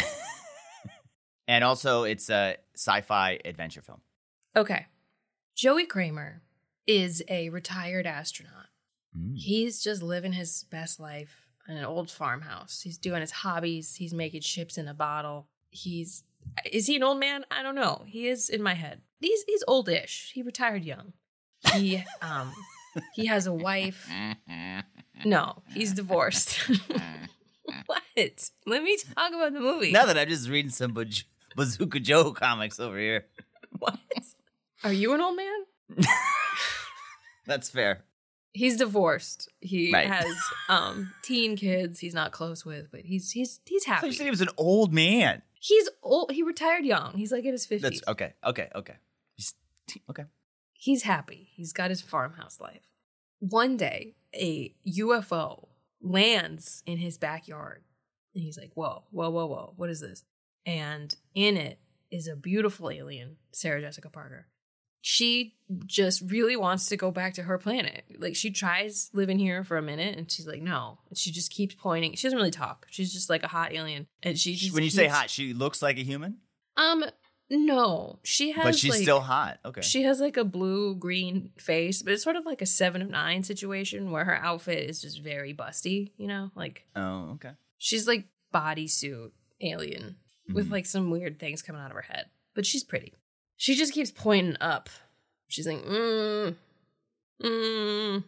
And also, it's a sci-fi adventure film. Okay. Joey Kramer is a retired astronaut. Mm. He's just living his best life in an old farmhouse. He's doing his hobbies. He's making ships in a bottle. He's... Is he an old man? I don't know. He is in my head. He's he's oldish. He retired young. He um he has a wife. No, he's divorced. What? Let me talk about the movie. Now that I'm just reading some Baj- Bazooka Joe comics over here. What? Are you an old man? That's fair. He's divorced. He right. has um teen kids he's not close with, but he's he's he's happy. So you said he was an old man. He's old. He retired young. He's like in his fifties. That's okay. Okay. Okay. He's, okay. He's happy. He's got his farmhouse life. One day, a U F O lands in his backyard. And he's like, whoa, whoa, whoa, whoa. What is this? And in it is a beautiful alien, Sarah Jessica Parker. She just really wants to go back to her planet. Like, she tries living here for a minute, and she's like, no. And she just keeps pointing. She doesn't really talk. She's just like a hot alien. And she just When you keeps, say hot, she looks like a human? Um, no. She has But she's like, still hot. Okay. She has like a blue-green face, but it's sort of like a seven of nine situation where her outfit is just very busty, you know? Like, oh, okay. she's like bodysuit alien mm-hmm. with like some weird things coming out of her head. But she's pretty. She just keeps pointing up. She's like, mm, mm.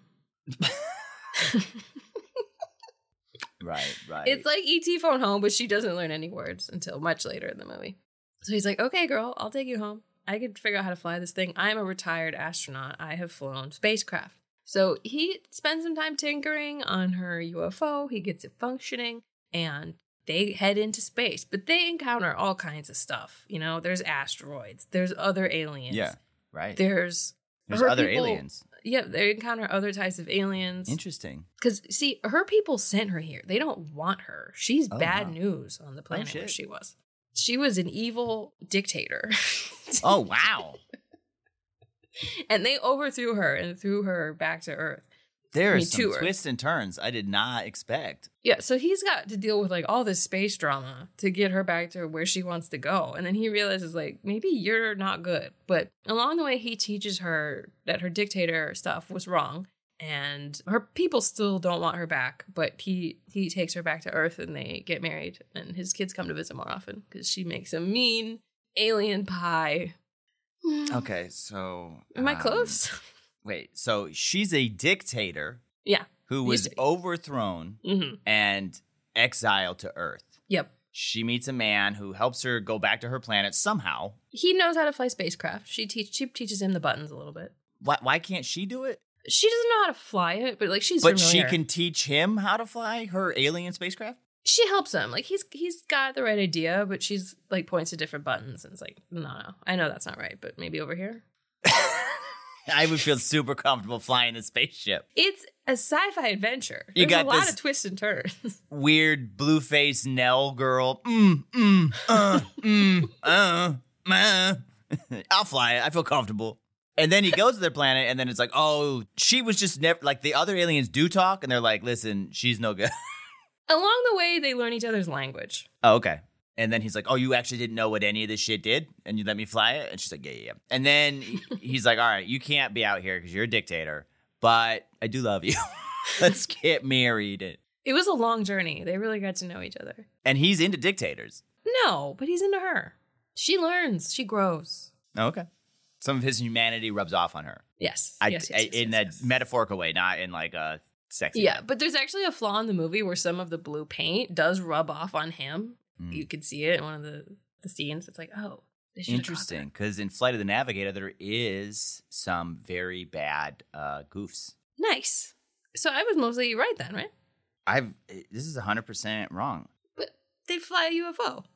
Right, right. It's like E T Phone Home, but she doesn't learn any words until much later in the movie. So he's like, okay, girl, I'll take you home. I can figure out how to fly this thing. I'm a retired astronaut. I have flown spacecraft. So he spends some time tinkering on her U F O. He gets it functioning, and they head into space. But they encounter all kinds of stuff. You know, there's asteroids. There's other aliens. Yeah, right. There's There's other people, aliens. Yeah, they encounter other types of aliens. Interesting. Because, see, her people sent her here. They don't want her. She's Oh, bad wow. news on the planet Oh, where shit. she was. She was an evil dictator. Oh, wow. And they overthrew her and threw her back to Earth. There I are mean, some to Earth. twists and turns I did not expect. Yeah, so he's got to deal with like all this space drama to get her back to where she wants to go. And then he realizes like, maybe you're not good. But along the way, he teaches her that her dictator stuff was wrong. And her people still don't want her back. But he, he takes her back to Earth and they get married. And his kids come to visit more often because she makes a mean alien pie. Okay, so... Am I um, close? Wait, so she's a dictator Yeah. who Used was to be. overthrown Mm-hmm. and exiled to Earth. Yep. She meets a man who helps her go back to her planet somehow. He knows how to fly spacecraft. She, teach, she teaches him the buttons a little bit. Why, why can't she do it? She doesn't know how to fly it, but like she's But familiar. she can teach him how to fly her alien spacecraft? She helps him. Like he's he's got the right idea, but she's like points to different buttons and it's like, no, no. I know that's not right, but maybe over here. I would feel super comfortable flying a spaceship. It's a sci-fi adventure. You There's got a lot this- of twists and turns. Weird blue-faced Nell girl. Mm, mm, uh, mm, uh, uh. I'll fly it. I feel comfortable. And then he goes to their planet, and then it's like, oh, she was just never, like, the other aliens do talk, and they're like, listen, she's no good. Along the way, they learn each other's language. Oh, okay. And then he's like, oh, you actually didn't know what any of this shit did? And you let me fly it? And she's like, yeah, yeah, yeah. And then he- he's like, all right, you can't be out here because you're a dictator, but I do love you. Let's get married. It was a long journey. They really got to know each other. And he's into dictators. No, but he's into her. She learns. She grows. Oh, okay. Some of his humanity rubs off on her. Yes. I, yes, yes, I- yes, in yes, a yes. metaphorical way, not in like a sexy Yeah, way. but there's actually a flaw in the movie where some of the blue paint does rub off on him. Mm. You could see it in one of the, the scenes. It's like, oh, they should have caught Interesting, because in Flight of the Navigator, there is some very bad uh, goofs. that. Nice. So I was mostly right then, right? I've This is one hundred percent wrong. But they fly a U F O.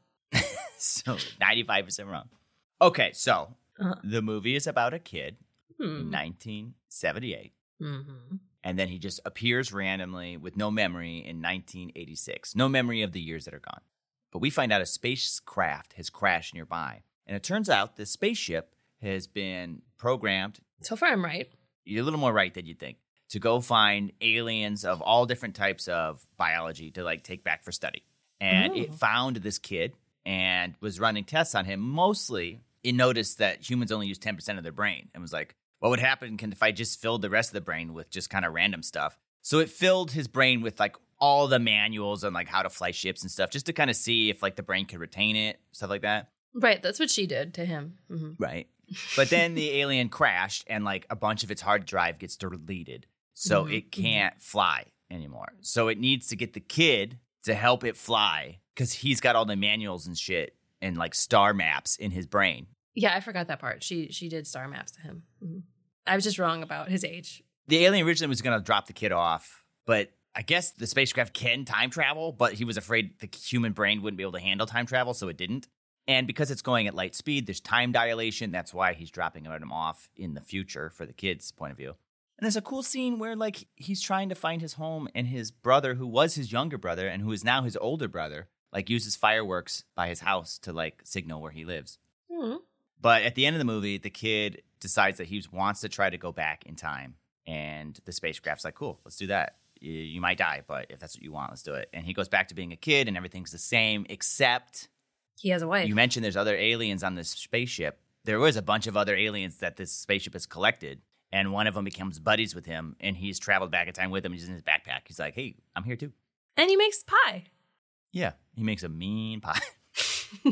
So ninety-five percent wrong. Okay, so Uh-huh. the movie is about a kid in Hmm. nineteen seventy-eight. Mm-hmm. And then he just appears randomly with no memory in nineteen eighty-six. No memory of the years that are gone. But we find out a spacecraft has crashed nearby. And it turns out this spaceship has been programmed. So far, I'm right. You're a little more right than you'd think. To go find aliens of all different types of biology to like take back for study. And Oh. it found this kid and was running tests on him. Mostly, it noticed that humans only use ten percent of their brain and was like, what would happen can if I just filled the rest of the brain with just kind of random stuff? So it filled his brain with like all the manuals on like how to fly ships and stuff, just to kind of see if like the brain could retain it, stuff like that. Right, that's what she did to him. Mm-hmm. Right. But then the alien crashed and like a bunch of its hard drive gets deleted. So Mhm, it can't fly anymore. So it needs to get the kid to help it fly because he's got all the manuals and shit and like star maps in his brain. Yeah, I forgot that part. She she did star maps to him. Mhm. I was just wrong about his age. The alien originally was going to drop the kid off, but I guess the spacecraft can time travel, but he was afraid the human brain wouldn't be able to handle time travel, so it didn't. And because it's going at light speed, there's time dilation. That's why he's dropping them off in the future for the kids' point of view. And there's a cool scene where, like, he's trying to find his home, and his brother, who was his younger brother and who is now his older brother, like, uses fireworks by his house to, like, signal where he lives. Mm-hmm. But at the end of the movie, the kid decides that he wants to try to go back in time. And the spacecraft's like, cool, let's do that. You, you might die, but if that's what you want, let's do it. And he goes back to being a kid, and everything's the same, except... He has a wife. You mentioned there's other aliens on this spaceship. There was a bunch of other aliens that this spaceship has collected, and one of them becomes buddies with him, and he's traveled back in time with him. He's in his backpack. He's like, hey, I'm here too. And he makes pie. Yeah, he makes a mean pie. I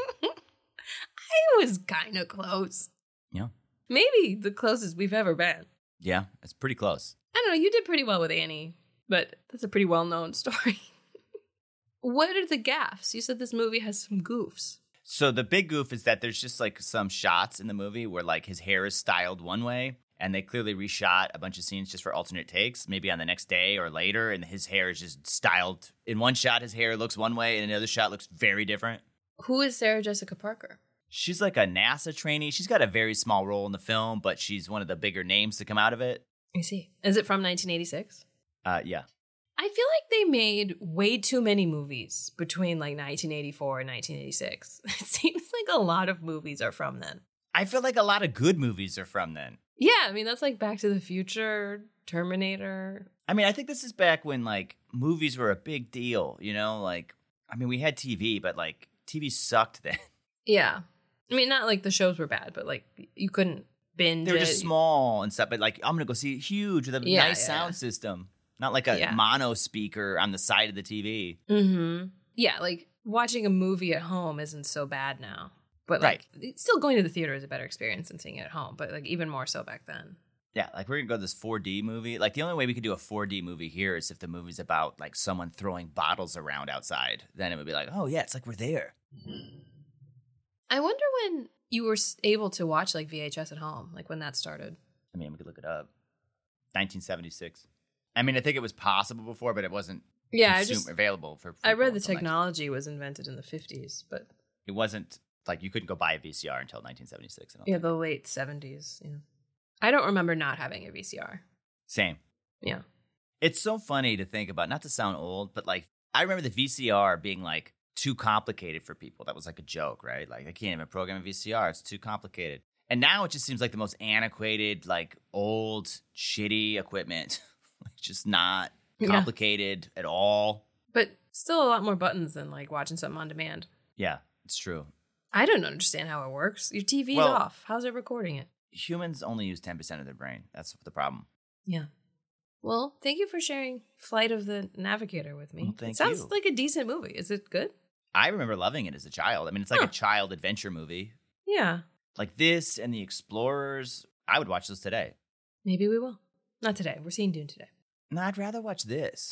was kind of close. Yeah. Maybe the closest we've ever been. Yeah, it's pretty close. I don't know. You did pretty well with Annie, but that's a pretty well-known story. What are the gaffes? You said this movie has some goofs. So the big goof is that there's just like some shots in the movie where like his hair is styled one way, and they clearly reshot a bunch of scenes just for alternate takes, maybe on the next day or later, and his hair is just styled. In one shot, his hair looks one way, and in another shot looks very different. Who is Sarah Jessica Parker? She's like a NASA trainee. She's got a very small role in the film, but she's one of the bigger names to come out of it. I see. Is it from nineteen eighty-six? Uh, yeah. I feel like they made way too many movies between like nineteen eighty-four and nineteen eighty-six. It seems like a lot of movies are from then. I feel like a lot of good movies are from then. Yeah, I mean, that's like Back to the Future, Terminator. I mean, I think this is back when like movies were a big deal, you know? Like, I mean, we had T V, but like T V sucked then. Yeah. I mean, not like the shows were bad, but like you couldn't binge They were it. just small and stuff, but like I'm going to go see it huge with a Yeah, nice yeah, sound yeah. system. Not like a Yeah. mono speaker on the side of the T V. Mm-hmm. Yeah, like watching a movie at home isn't so bad now. But like it's still going to the theater is a better experience than seeing it at home, but like even more so back then. Yeah, like we're going to go to this four D movie. Like the only way we could do a four D movie here is if the movie's about like someone throwing bottles around outside. Then it would be like, oh yeah, it's like we're there. I wonder when you were s- able to watch like V H S at home, like when that started. I mean, we could look it up. nineteen seventy-six. I mean, I think it was possible before, but it wasn't Yeah, I consume- just available for I read the until nineteen technology was invented in the fifties, but It wasn't like you couldn't go buy a V C R until nineteen seventy-six. I don't yeah, think. the late seventies. Yeah, I don't remember not having a V C R. Same. Yeah, It's so funny to think about, not to sound old, but like I remember the V C R being like too complicated for people. That was like a joke, right? Like I can't even program a V C R. It's too complicated. And now it just seems like the most antiquated, like old, shitty equipment. Like just not Yeah. complicated at all. but still a lot more buttons than like watching something on demand. Yeah, it's true. I don't understand how it works. Your T V's Well- off. How's it recording it? Humans only use ten percent of their brain. That's the problem. Yeah. Well, thank you for sharing Flight of the Navigator with me. Well, thank it sounds you. like a decent movie. Is it good? I remember loving it as a child. I mean, it's like Huh. a child adventure movie. Yeah. Like this and The Explorers. I would watch this today. Maybe we will. Not today. We're seeing Dune today. No, I'd rather watch this.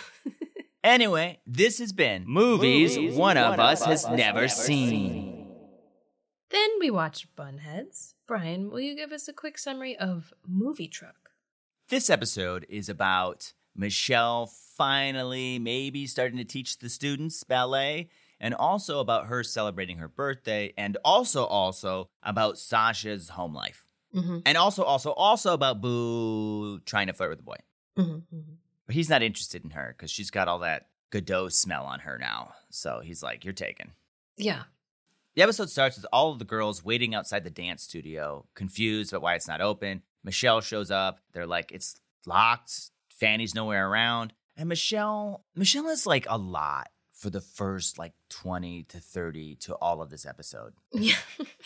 Anyway, this has been Movies, Movies One of Us Has Never Seen. Then we watch Bunheads. Brian, will you give us a quick summary of Movie Truck? This episode is about Michelle finally maybe starting to teach the students ballet, and also about her celebrating her birthday, and also also about Sasha's home life. Mm-hmm. And also also also about Boo trying to flirt with the boy. Mm-hmm. But he's not interested in her because she's got all that Godot smell on her now. So he's like, you're taken. Yeah. The episode starts with all of the girls waiting outside the dance studio, confused about why it's not open. Michelle shows up. They're like, it's locked. Fanny's nowhere around. And Michelle, Michelle is like a lot for the first like twenty to thirty to all of this episode. Yeah.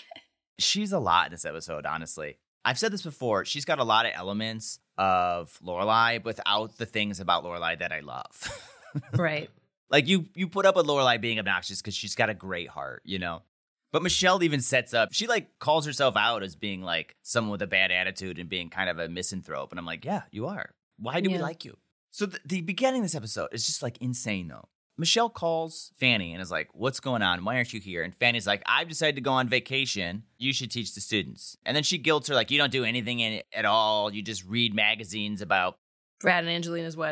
She's a lot in this episode, honestly. I've said this before. She's got a lot of elements of Lorelai without the things about Lorelai that I love. Right. Like you you put up with Lorelai being obnoxious because she's got a great heart, you know? But Michelle even sets up, she like calls herself out as being like someone with a bad attitude and being kind of a misanthrope. And I'm like, yeah, you are. Why do we Yeah. like you? So the, the beginning of this episode is just like insane though. Michelle calls Fanny and is like, what's going on? Why aren't you here? And Fanny's like, I've decided to go on vacation. You should teach the students. And then she guilts her like, you don't do anything in it at all. You just read magazines about. Brad and Angelina's wedding.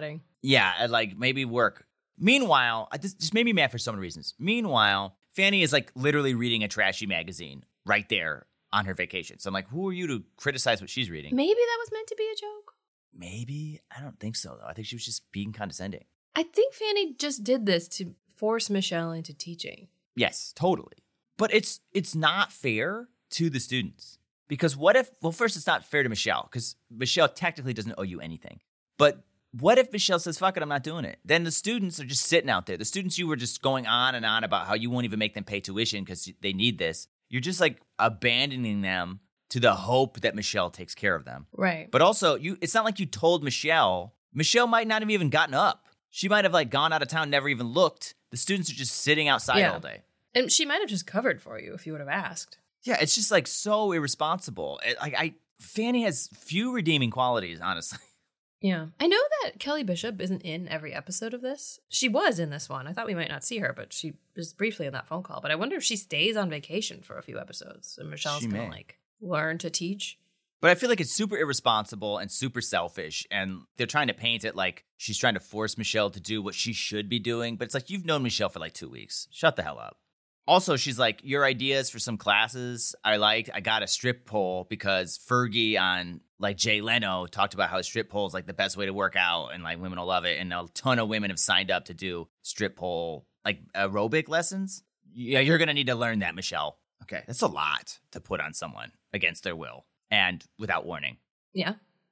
Yeah, and, like maybe work. Meanwhile, I- this just made me mad for so many reasons. Meanwhile, Fanny is like literally reading a trashy magazine right there on her vacation. So I'm like, who are you to criticize what she's reading? Maybe that was meant to be a joke. Maybe. I don't think so, though. I think she was just being condescending. I think Fanny just did this to force Michelle into teaching. Yes, totally. But it's it's not fair to the students. Because what if, well, first, it's not fair to Michelle, because Michelle technically doesn't owe you anything. But what if Michelle says, fuck it, I'm not doing it? Then the students are just sitting out there. The students you were just going on and on about how you won't even make them pay tuition because they need this. You're just like abandoning them to the hope that Michelle takes care of them. Right. But also, you it's not like you told Michelle. Michelle might not have even gotten up. She might have like gone out of town, never even looked. The students are just sitting outside Yeah. all day. And she might have just covered for you if you would have asked. Yeah, it's just like so irresponsible. It- Like I, Fanny has few redeeming qualities, honestly. Yeah. I know that Kelly Bishop isn't in every episode of this. She was in this one. I thought we might not see her, but she was briefly in that phone call. But I wonder if she stays on vacation for a few episodes and Michelle's She going may. to like learn to teach. But I feel like it's super irresponsible and super selfish, and they're trying to paint it like she's trying to force Michelle to do what she should be doing. But it's like, you've known Michelle for like two weeks. Shut the hell up. Also, she's like, your ideas for some classes I liked. I got a strip pole because Fergie on like Jay Leno talked about how strip pole is like the best way to work out and like women will love it. And a ton of women have signed up to do strip pole like aerobic lessons. Yeah, you're going to need to learn that, Michelle. Okay, that's a lot to put on someone against their will and without warning. Yeah.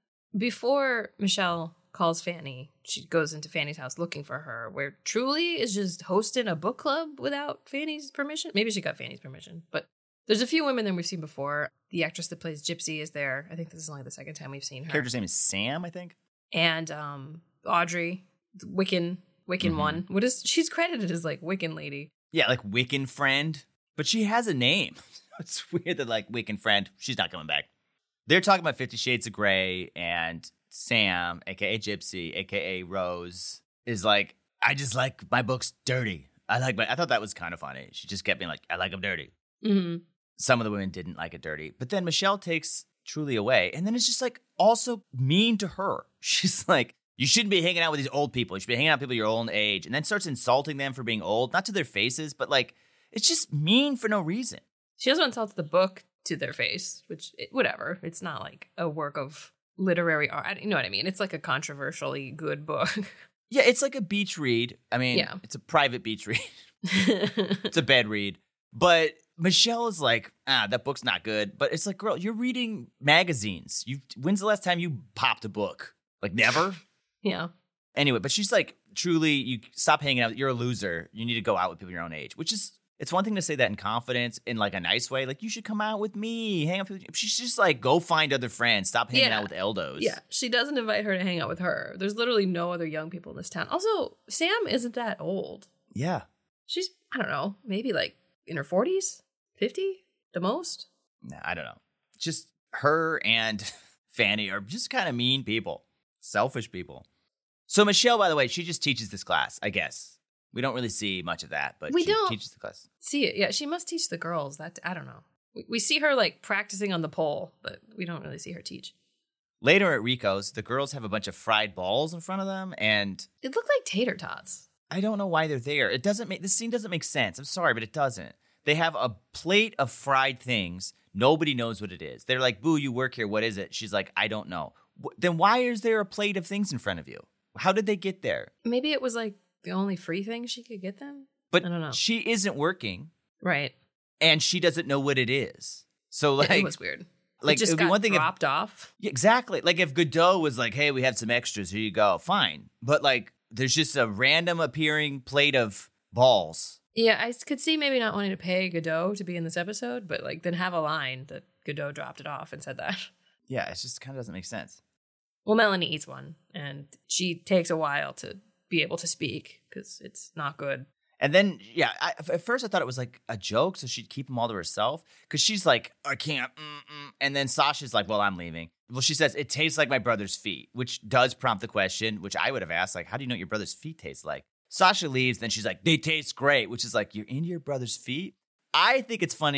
Before Michelle calls Fanny, she goes into Fanny's house looking for her, where Truly is just hosting a book club without Fanny's permission. Maybe she got Fanny's permission, but there's a few women that we've seen before. The actress that plays Gypsy is there. I think this is only the second time we've seen her. Character's name is Sam, I think. And um, Audrey, the Wiccan, Wiccan Mhm. one. What is she's credited as like Wiccan lady? Yeah, like Wiccan friend, but she has a name. It's weird that like Wiccan friend, she's not coming back. They're talking about Fifty Shades of Grey, and Sam, aka Gypsy, aka Rose, is like, I just like my books dirty. I like my. I thought that was kind of funny. She just kept being like, I like them dirty. Mm-hmm. Some of the women didn't like it dirty, but then Michelle takes Truly away, and then it's just like also mean to her. She's like, you shouldn't be hanging out with these old people. You should be hanging out with people your own age, and then starts insulting them for being old, not to their faces, but like it's just mean for no reason. She also insults the book to their face, which it, whatever. It's not like a work of literary art. You know what I mean? It's like a controversially good book. Yeah, it's like a beach read. I mean, Yeah. it's a private beach read. It's a bed read. But Michelle is like, ah, that book's not good. But it's like, girl, you're reading magazines. You when's the last time you popped a book? Like never? Yeah. Anyway, but she's like, truly, you stop hanging out. You're a loser. You need to go out with people your own age, which is, it's one thing to say that in confidence, in like a nice way. Like, you should come out with me, hang out with people. She's just like, go find other friends. Stop hanging Yeah. out with Eldos. Yeah. She doesn't invite her to hang out with her. There's literally no other young people in this town. Also, Sam isn't that old. Yeah. She's, I don't know, maybe like in her forties, fifty, the most. Nah, I don't know. Just her and Fanny are just kind of mean people, selfish people. So Michelle, by the way, she just teaches this class, I guess. We don't really see much of that, but We she don't. teaches the class. See it. Yeah. She must teach the girls. That, I don't know. We, we see her like practicing on the pole, but we don't really see her teach. Later at Rico's, the girls have a bunch of fried balls in front of them, and It looked like tater tots. I don't know why they're there. It doesn't make this scene doesn't make sense. I'm sorry, but it doesn't. They have a plate of fried things. Nobody knows what it is. They're like, "Boo, you work here. What is it?" She's like, "I don't know." Wh- Then why is there a plate of things in front of you? How did they get there? Maybe it was like the only free thing she could get them. But I don't know. she isn't working, Right. and she doesn't know what it is. So like, Yeah, it was weird. like it just it'd be got one thing if dropped off. Yeah, exactly. Like if Godot was like, "Hey, we have some extras. Here you go." Fine. But like, there's just a random appearing plate of balls. Yeah, I could see maybe not wanting to pay Godot to be in this episode, but like then have a line that Godot dropped it off and said that. Yeah, it just kind of doesn't make sense. Well, Melanie eats one, and she takes a while to be able to speak because it's not good. And then, yeah, I, at first I thought it was like a joke, so she'd keep them all to herself. Because she's like, I can't. Mm-mm. And then Sasha's like, well, I'm leaving. Well, she says, it tastes like my brother's feet, which does prompt the question, which I would have asked, like, how do you know what your brother's feet taste like? Sasha leaves, then she's like, they taste great, which is like, you're into your brother's feet? I think it's funny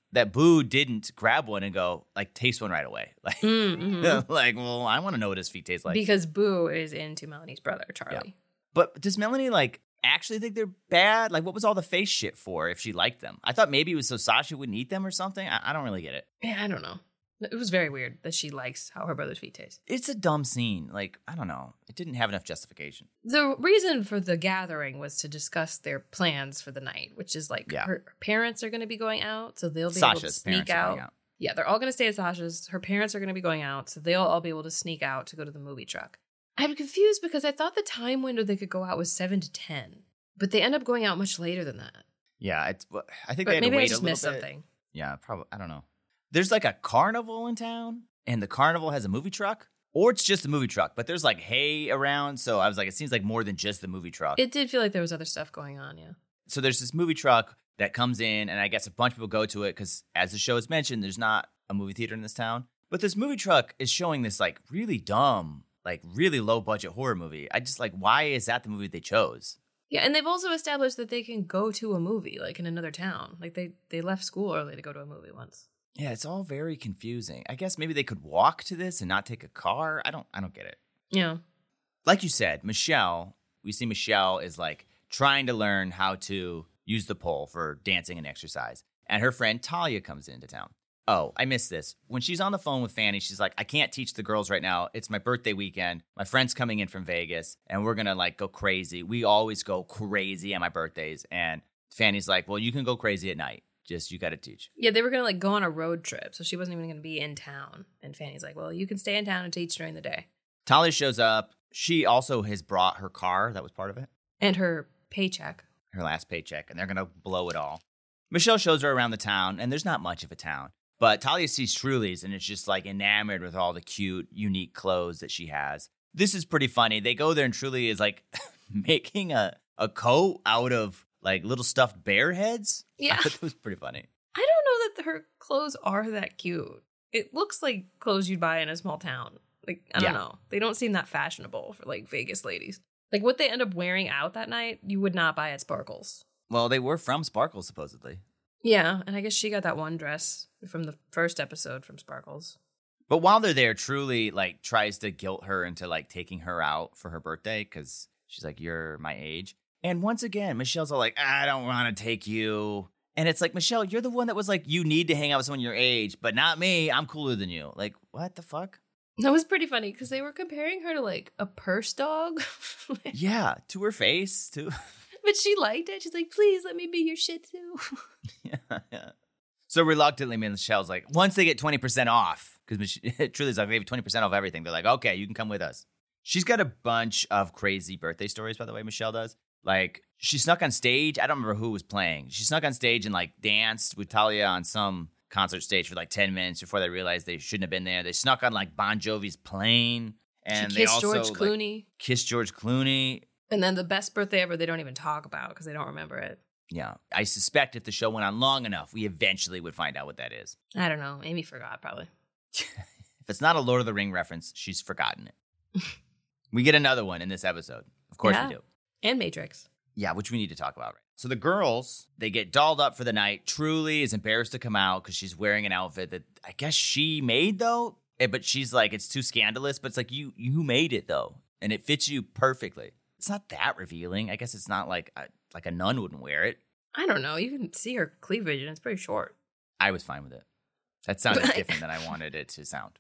that Boo didn't grab one and go, like, taste one right away. Like, Mm-hmm. like well, I want to know what his feet taste like. Because Boo is into Melanie's brother, Charlie. Yeah. But does Melanie, like, actually think they're bad? Like, what was all the face shit for if she liked them? I thought maybe it was so Sasha wouldn't eat them or something. I, I don't really get it. Yeah, I don't know. It was very weird that she likes how her brother's feet taste. It's a dumb scene. Like, I don't know. It didn't have enough justification. The reason for the gathering was to discuss their plans for the night, which is like Yeah. her parents are going to be going out, so they'll be Sasha's able to sneak parents are out. going out. Yeah, they're all going to stay at Sasha's. Her parents are going to be going out, so they'll all be able to sneak out to go to the movie truck. I'm confused because I thought the time window they could go out was seven to ten, but they end up going out much later than that. Yeah, it's. I think But they had maybe to wait I just a little missed bit. something. Yeah, probably. I don't know. There's like a carnival in town, and the carnival has a movie truck, or it's just a movie truck. But there's like hay around, so I was like, it seems like more than just the movie truck. It did feel like there was other stuff going on, yeah. So there's this movie truck that comes in, and I guess a bunch of people go to it because, as the show has mentioned, there's not a movie theater in this town. But this movie truck is showing this like really dumb, like really low budget horror movie. I just like, why is that the movie they chose? Yeah, and they've also established that they can go to a movie, like in another town. Like they, they left school early to go to a movie once. Yeah, it's all very confusing. I guess maybe they could walk to this and not take a car. I don't I don't get it. Yeah. Like you said, Michelle, we see Michelle is like trying to learn how to use the pole for dancing and exercise. And her friend Talia comes into town. Oh, I missed this. When she's on the phone with Fanny, she's like, I can't teach the girls right now. It's my birthday weekend. My friend's coming in from Vegas, and we're going to, like, go crazy. We always go crazy on my birthdays. And Fanny's like, well, you can go crazy at night. Just, you got to teach. Yeah, they were going to, like, go on a road trip, so she wasn't even going to be in town. And Fanny's like, well, you can stay in town and teach during the day. Talia shows up. She also has brought her car. That was part of it. And her paycheck. Her last paycheck, and they're going to blow it all. Michelle shows her around the town, and there's not much of a town. But Talia sees Truly's, and it's just, like, enamored with all the cute, unique clothes that she has. This is pretty funny. They go there, and Truly is, like, making a, a coat out of, like, little stuffed bear heads. Yeah. I thought that was pretty funny. I don't know that her clothes are that cute. It looks like clothes you'd buy in a small town. Like, I don't Yeah. know. They don't seem that fashionable for, like, Vegas ladies. Like, what they end up wearing out that night, you would not buy at Sparkles. Well, they were from Sparkle, supposedly. Yeah, and I guess she got that one dress from the first episode from Sparkles. But while they're there, Truly, like, tries to guilt her into, like, taking her out for her birthday because she's like, you're my age. And once again, Michelle's all like, I don't want to take you. And it's like, Michelle, you're the one that was like, you need to hang out with someone your age, but not me. I'm cooler than you. Like, what the fuck? That was pretty funny because they were comparing her to, like, a purse dog. Yeah, to her face, too. But she liked it. She's like, please let me be your shih tzu. yeah, yeah. So reluctantly, Michelle's like, once they get twenty percent off, because Truly's like, we have twenty percent off everything. They're like, okay, you can come with us. She's got a bunch of crazy birthday stories, by the way, Michelle does. Like, she snuck on stage. I don't remember who was playing. She snuck on stage and, like, danced with Talia on some concert stage for, like, ten minutes before they realized they shouldn't have been there. They snuck on, like, Bon Jovi's plane. And she they kissed also, George like, Clooney. kissed George Clooney. And then the best birthday ever, they don't even talk about because they don't remember it. Yeah. I suspect if the show went on long enough, we eventually would find out what that is. I don't know. Amy forgot, probably. If it's not a Lord of the Ring reference, she's forgotten it. We get another one in this episode. Of course Yeah. we do. And Matrix. Yeah, which we need to talk about. So the girls, they get dolled up for the night. Truly is embarrassed to come out because she's wearing an outfit that I guess she made, though. Eh, But she's like, it's too scandalous. But it's like, you you made it, though. And it fits you perfectly. It's not that revealing. I guess it's not like a, like a nun wouldn't wear it. I don't know. You can see her cleavage and it's pretty short. I was fine with it. That sounded But- different than I wanted it to sound.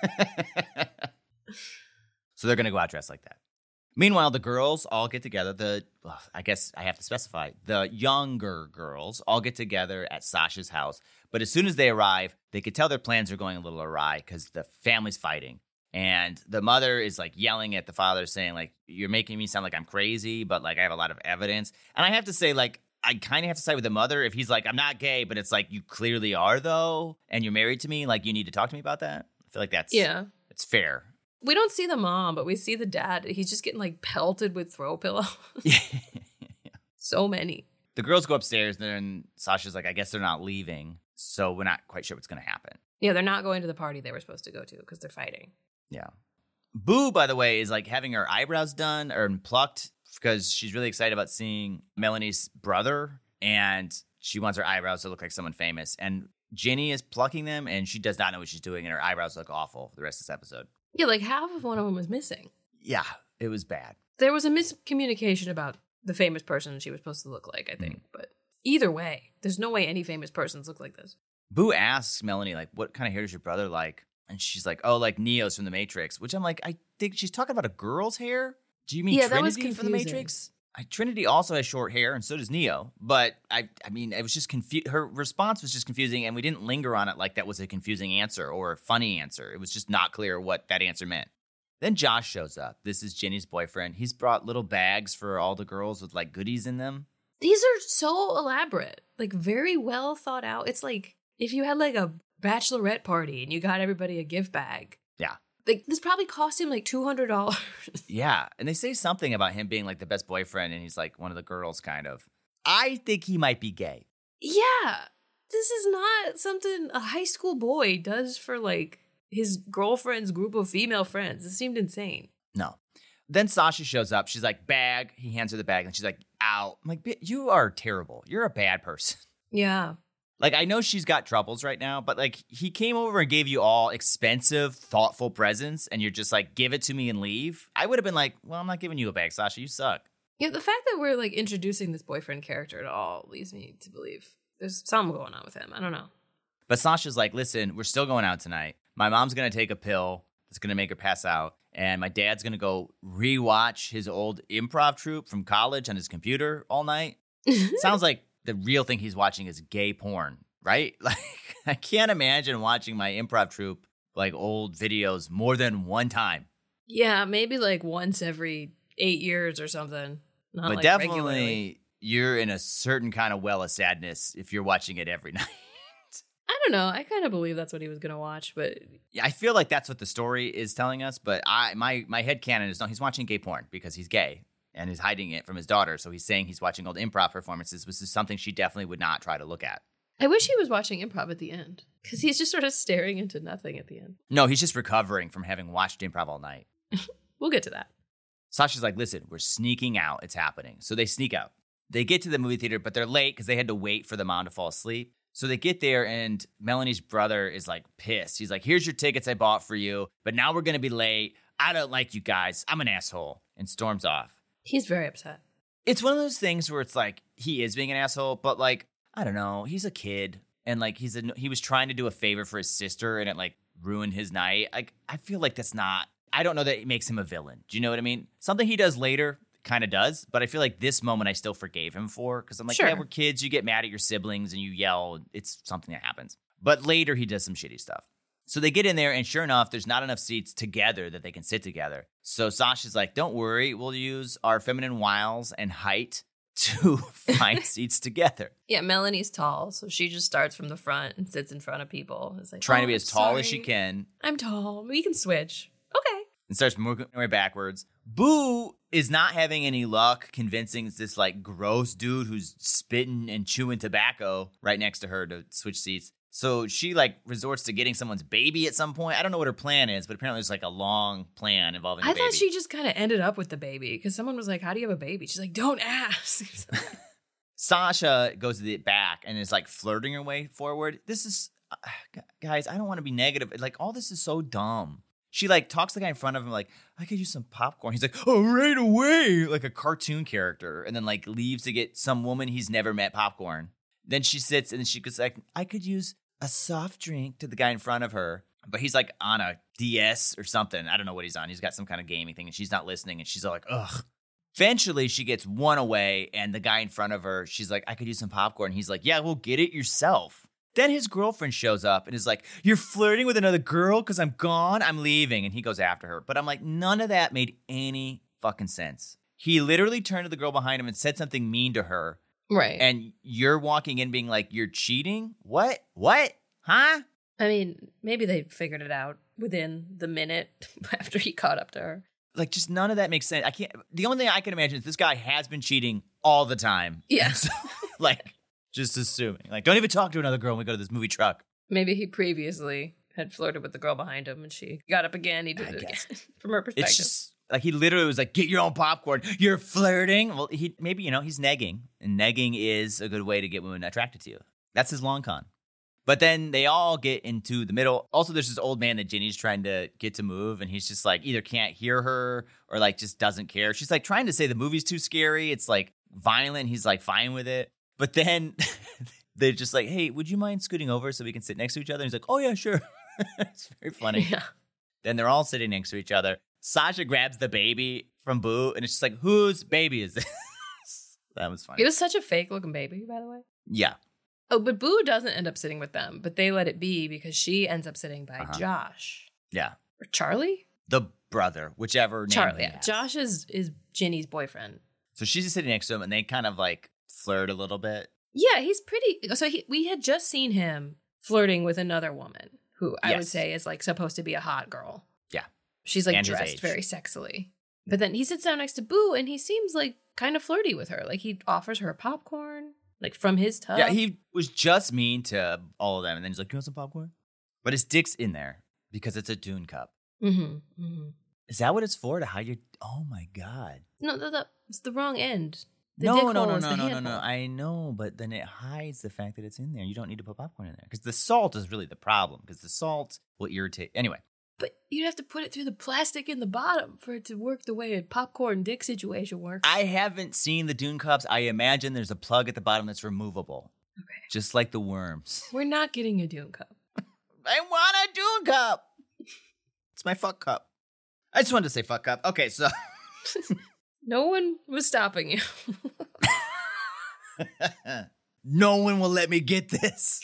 So they're going to go out dressed like that. Meanwhile, the girls all get together. The well, I guess I have to specify, the younger girls all get together at Sasha's house. But as soon as they arrive, they could tell their plans are going a little awry because the family's fighting. And the mother is like yelling at the father saying like, you're making me sound like I'm crazy, but like I have a lot of evidence. And I have to say like, I kind of have to side with the mother. If he's like, I'm not gay, but it's like, you clearly are though. And you're married to me. Like you need to talk to me about that. I feel like that's, Yeah. it's fair. We don't see the mom, but we see the dad. He's just getting like pelted with throw pillows. So many. The girls go upstairs and Sasha's like, I guess they're not leaving. So we're not quite sure what's going to happen. Yeah, they're not going to the party they were supposed to go to because they're fighting. Yeah. Boo, by the way, is like having her eyebrows done or plucked because she's really excited about seeing Melanie's brother and she wants her eyebrows to look like someone famous. And Ginny is plucking them, and she does not know what she's doing, and her eyebrows look awful for the rest of this episode. Yeah, like half of one of them was missing. Yeah, it was bad. There was a miscommunication about the famous person she was supposed to look like, I think. Mm. But either way, there's no way any famous persons look like this. Boo asks Melanie, like, what kind of hair does your brother like? And she's like, oh, like Neo's from The Matrix. Which I'm like, I think she's talking about a girl's hair? Do you mean yeah, Trinity from The Matrix? I, Trinity also has short hair, and so does Neo. But, I I mean, it was just confused. Her response was just confusing, and we didn't linger on it like that was a confusing answer or a funny answer. It was just not clear what that answer meant. Then Josh shows up. This is Ginny's boyfriend. He's brought little bags for all the girls with, like, goodies in them. These are so elaborate. Like, very well thought out. It's like if you had, like, a bachelorette party and you got everybody a gift bag. Yeah. Like, this probably cost him like two hundred dollars. Yeah. And they say something about him being like the best boyfriend and he's like one of the girls, kind of. I think he might be gay. Yeah. This is not something a high school boy does for like his girlfriend's group of female friends. It seemed insane. No. Then Sasha shows up. She's like, bag. He hands her the bag and she's like, ow. I'm like, you are terrible. You're a bad person. Yeah. Like, I know she's got troubles right now, but, like, he came over and gave you all expensive, thoughtful presents, and you're just like, give it to me and leave. I would have been like, well, I'm not giving you a bag, Sasha. You suck. Yeah, the fact that we're, like, introducing this boyfriend character at all leads me to believe there's something going on with him. I don't know. But Sasha's like, listen, we're still going out tonight. My mom's going to take a pill that's going to make her pass out, and my dad's going to go rewatch his old improv troupe from college on his computer all night. Sounds like the real thing he's watching is gay porn, right? Like, I can't imagine watching my improv troupe, like, old videos more than one time. Yeah, maybe, like, once every eight years or something. Not, but like, definitely, regularly. You're in a certain kind of well of sadness if you're watching it every night. I don't know. I kind of believe that's what he was going to watch, but... Yeah, I feel like that's what the story is telling us, but I my, my headcanon is, no, he's watching gay porn because he's gay. And he's hiding it from his daughter. So he's saying he's watching old improv performances, which is something she definitely would not try to look at. I wish he was watching improv at the end. Because he's just sort of staring into nothing at the end. No, he's just recovering from having watched improv all night. We'll get to that. Sasha's like, listen, we're sneaking out. It's happening. So they sneak out. They get to the movie theater, but they're late because they had to wait for the mom to fall asleep. So they get there, and Melanie's brother is, like, pissed. He's like, here's your tickets I bought for you, but now we're going to be late. I don't like you guys. I'm an asshole. And storms off. He's very upset. It's one of those things where it's like, he is being an asshole, but, like, I don't know. He's a kid, and, like, he's a, he was trying to do a favor for his sister, and it, like, ruined his night. Like, I feel like that's not, I don't know that it makes him a villain. Do you know what I mean? Something he does later kind of does, but I feel like this moment I still forgave him for, because I'm like, sure. Yeah, we're kids. You get mad at your siblings, and you yell. It's something that happens. But later, he does some shitty stuff. So they get in there, and sure enough, there's not enough seats together that they can sit together. So Sasha's like, don't worry, we'll use our feminine wiles and height to find seats together. Yeah, Melanie's tall, so she just starts from the front and sits in front of people. It's like, Trying oh, to be as I'm tall sorry. as she can. I'm tall. We can switch. Okay. And starts moving her way backwards. Boo is not having any luck convincing this, like, gross dude who's spitting and chewing tobacco right next to her to switch seats. So she, like, resorts to getting someone's baby at some point. I don't know what her plan is, but apparently there's, like, a long plan involving I the baby. thought she just kind of ended up with the baby because someone was like, how do you have a baby? She's like, don't ask. Sasha goes to the back and is, like, flirting her way forward. This is, uh, guys, I don't want to be negative. Like, all this is so dumb. She, like, talks to the guy in front of him, like, I could use some popcorn. He's like, oh, right away, like a cartoon character. And then, like, leaves to get some woman he's never met popcorn. Then she sits and she goes, like, I could use a soft drink to the guy in front of her. But he's, like, on a D S or something. I don't know what he's on. He's got some kind of gaming thing, and she's not listening. And she's all like, ugh. Eventually, she gets one away, and the guy in front of her, she's like, I could use some popcorn. He's like, yeah, well, get it yourself. Then his girlfriend shows up and is like, you're flirting with another girl because I'm gone? I'm leaving. And he goes after her. But I'm like, none of that made any fucking sense. He literally turned to the girl behind him and said something mean to her. Right. And you're walking in being like, you're cheating? What? What? Huh? I mean, maybe they figured it out within the minute after he caught up to her. Like, just none of that makes sense. I can't. The only thing I can imagine is this guy has been cheating all the time. Yeah. So, like, just assuming. Like, don't even talk to another girl when we go to this movie truck. Maybe he previously had flirted with the girl behind him and she got up again. He did I it guess. again. From her perspective. It's just, like, he literally was like, get your own popcorn. You're flirting. Well, he maybe, you know, he's negging. And negging is a good way to get women attracted to you. That's his long con. But then they all get into the middle. Also, there's this old man that Ginny's trying to get to move, and he's just like either can't hear her or like just doesn't care. She's like trying to say the movie's too scary. It's like violent. He's like fine with it. But then they're just like, hey, would you mind scooting over so we can sit next to each other? And he's like, oh, yeah, sure. It's very funny. Yeah. Then they're all sitting next to each other. Sasha grabs the baby from Boo, and it's just like, whose baby is this? That was funny. It was such a fake looking baby, by the way. Yeah. Oh, but Boo doesn't end up sitting with them, but they let it be because she ends up sitting by Uh-huh. Josh. Yeah. Or Charlie? The brother, whichever name. Charlie, he yeah. has. Josh is, is Ginny's boyfriend. So she's just sitting next to him, and they kind of like flirt a little bit. Yeah, he's pretty. So he, we had just seen him flirting with another woman who I would Yes. say is like supposed to be a hot girl. Yeah. She's like And his dressed age. very sexily. But then he sits down next to Boo and he seems like kind of flirty with her. Like he offers her popcorn, like from his tub. Yeah, he was just mean to all of them, and then he's like, you want some popcorn? But his dick's in there because it's a Dune cup. Mm-hmm. Mm-hmm. Is that what it's for? To hide your... Oh, my God. No, no, no, it's the wrong end. The no, dick no, no, hole no, is no, the no, no, hand no. hole. I know, but then it hides the fact that it's in there. You don't need to put popcorn in there because the salt is really the problem because the salt will irritate. Anyway. But you'd have to put it through the plastic in the bottom for it to work the way a popcorn dick situation works. I haven't seen the Dune cups. I imagine there's a plug at the bottom that's removable. Okay. Just like the worms. We're not getting a Dune cup. I want a Dune cup. It's my fuck cup. I just wanted to say fuck cup. Okay, so. No one was stopping you. No one will let me get this.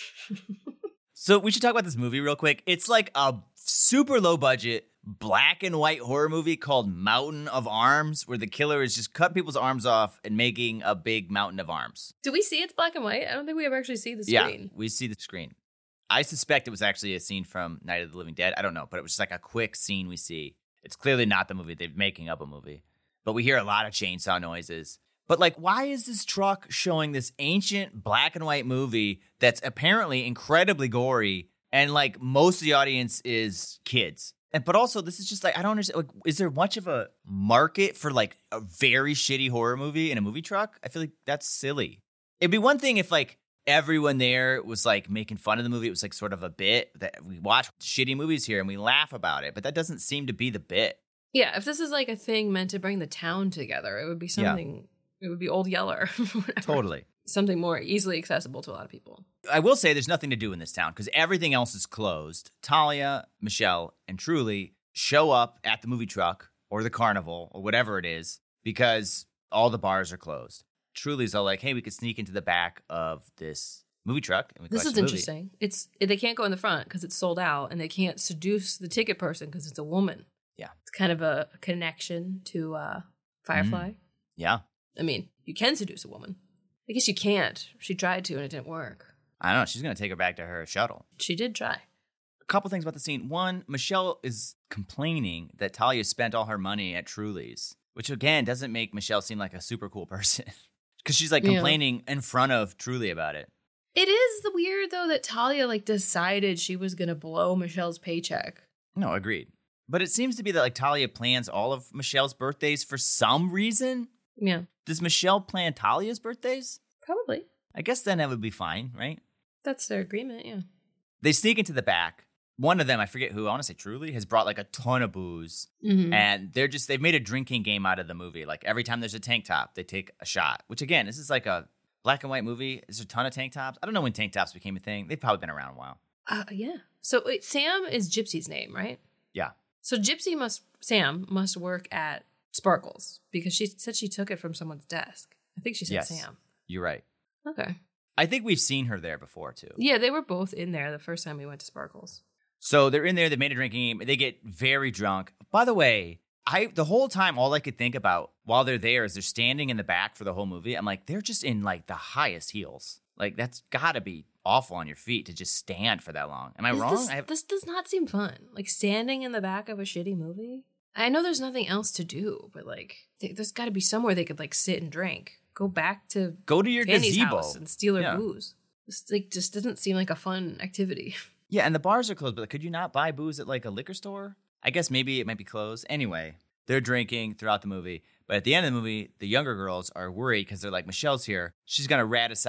So we should talk about this movie real quick. It's like a super low budget black and white horror movie called Mountain of Arms, where the killer is just cutting people's arms off and making a big mountain of arms. Do we see it's black and white? I don't think we ever actually see the Yeah, screen. we see the screen. I suspect it was actually a scene from Night of the Living Dead. I don't know, but it was just like a quick scene we see. It's clearly not the movie. They're making up a movie. But we hear a lot of chainsaw noises. But like, why is this truck showing this ancient black and white movie that's apparently incredibly gory and like most of the audience is kids? And but also, this is just like, I don't understand. Like, is there much of a market for like a very shitty horror movie in a movie truck? I feel like that's silly. It'd be one thing if like everyone there was like making fun of the movie. It was like sort of a bit that we watch shitty movies here and we laugh about it. But that doesn't seem to be the bit. Yeah, if this is like a thing meant to bring the town together, it would be something, it would be Old Yeller. Whatever. Totally. Something more easily accessible to a lot of people. I will say there's nothing to do in this town because everything else is closed. Talia, Michelle, and Truly show up at the movie truck or the carnival or whatever it is because all the bars are closed. Truly's all like, hey, we could sneak into the back of this movie truck. And we This watch is the movie. interesting. It's they can't go in the front because it's sold out, and they can't seduce the ticket person because it's a woman. Yeah. It's kind of a connection to uh, Firefly. Yeah. I mean, you can seduce a woman. I guess you can't. She tried to, and it didn't work. I don't know. She's going to take her back to her shuttle. She did try. A couple things about the scene. One, Michelle is complaining that Talia spent all her money at Truly's, which again doesn't make Michelle seem like a super cool person because she's like Yeah. complaining in front of Truly about it. It is the weird, though, that Talia, like, decided she was going to blow Michelle's paycheck. No, agreed. But it seems to be that like Talia plans all of Michelle's birthdays for some reason. Yeah, Does Michelle plan Talia's birthdays? probably. I guess then that would be fine, right? That's their agreement, yeah. They sneak into the back. One of them, I forget who, I want to say Truly, has brought like a ton of booze. Mm-hmm. And they're just, they've made a drinking game out of the movie. Like every time there's a tank top, they take a shot. Which again, this is like a black and white movie. Is there a ton of tank tops? I don't know when tank tops became a thing. They've probably been around a while. Uh, yeah. So wait, Sam is Gypsy's name, right? Yeah. So Gypsy must, Sam must work at Sparkles because she said she took it from someone's desk. I think she said Yes. Sam. You're right. Okay. I think we've seen her there before too. Yeah, they were both in there the first time we went to Sparkles. So they're in there. They made a drinking game. They get very drunk. By the way, I the whole time all I could think about while they're there is they're standing in the back for the whole movie. I'm like, they're just in like the highest heels. Like that's got to be awful on your feet to just stand for that long. Am I This- wrong? This, I have, this does not seem fun. Like standing in the back of a shitty movie. I know there's nothing else to do, but like th- there's got to be somewhere they could like sit and drink. Go back to go to your Fanny's gazebo. house and steal her Yeah. booze. This like just doesn't seem like a fun activity. Yeah, and the bars are closed, but could you not buy booze at like a liquor store? I guess maybe it might be closed. Anyway, they're drinking throughout the movie. But at the end of the movie, the younger girls are worried because they're like, Michelle's here. She's going to rat us out.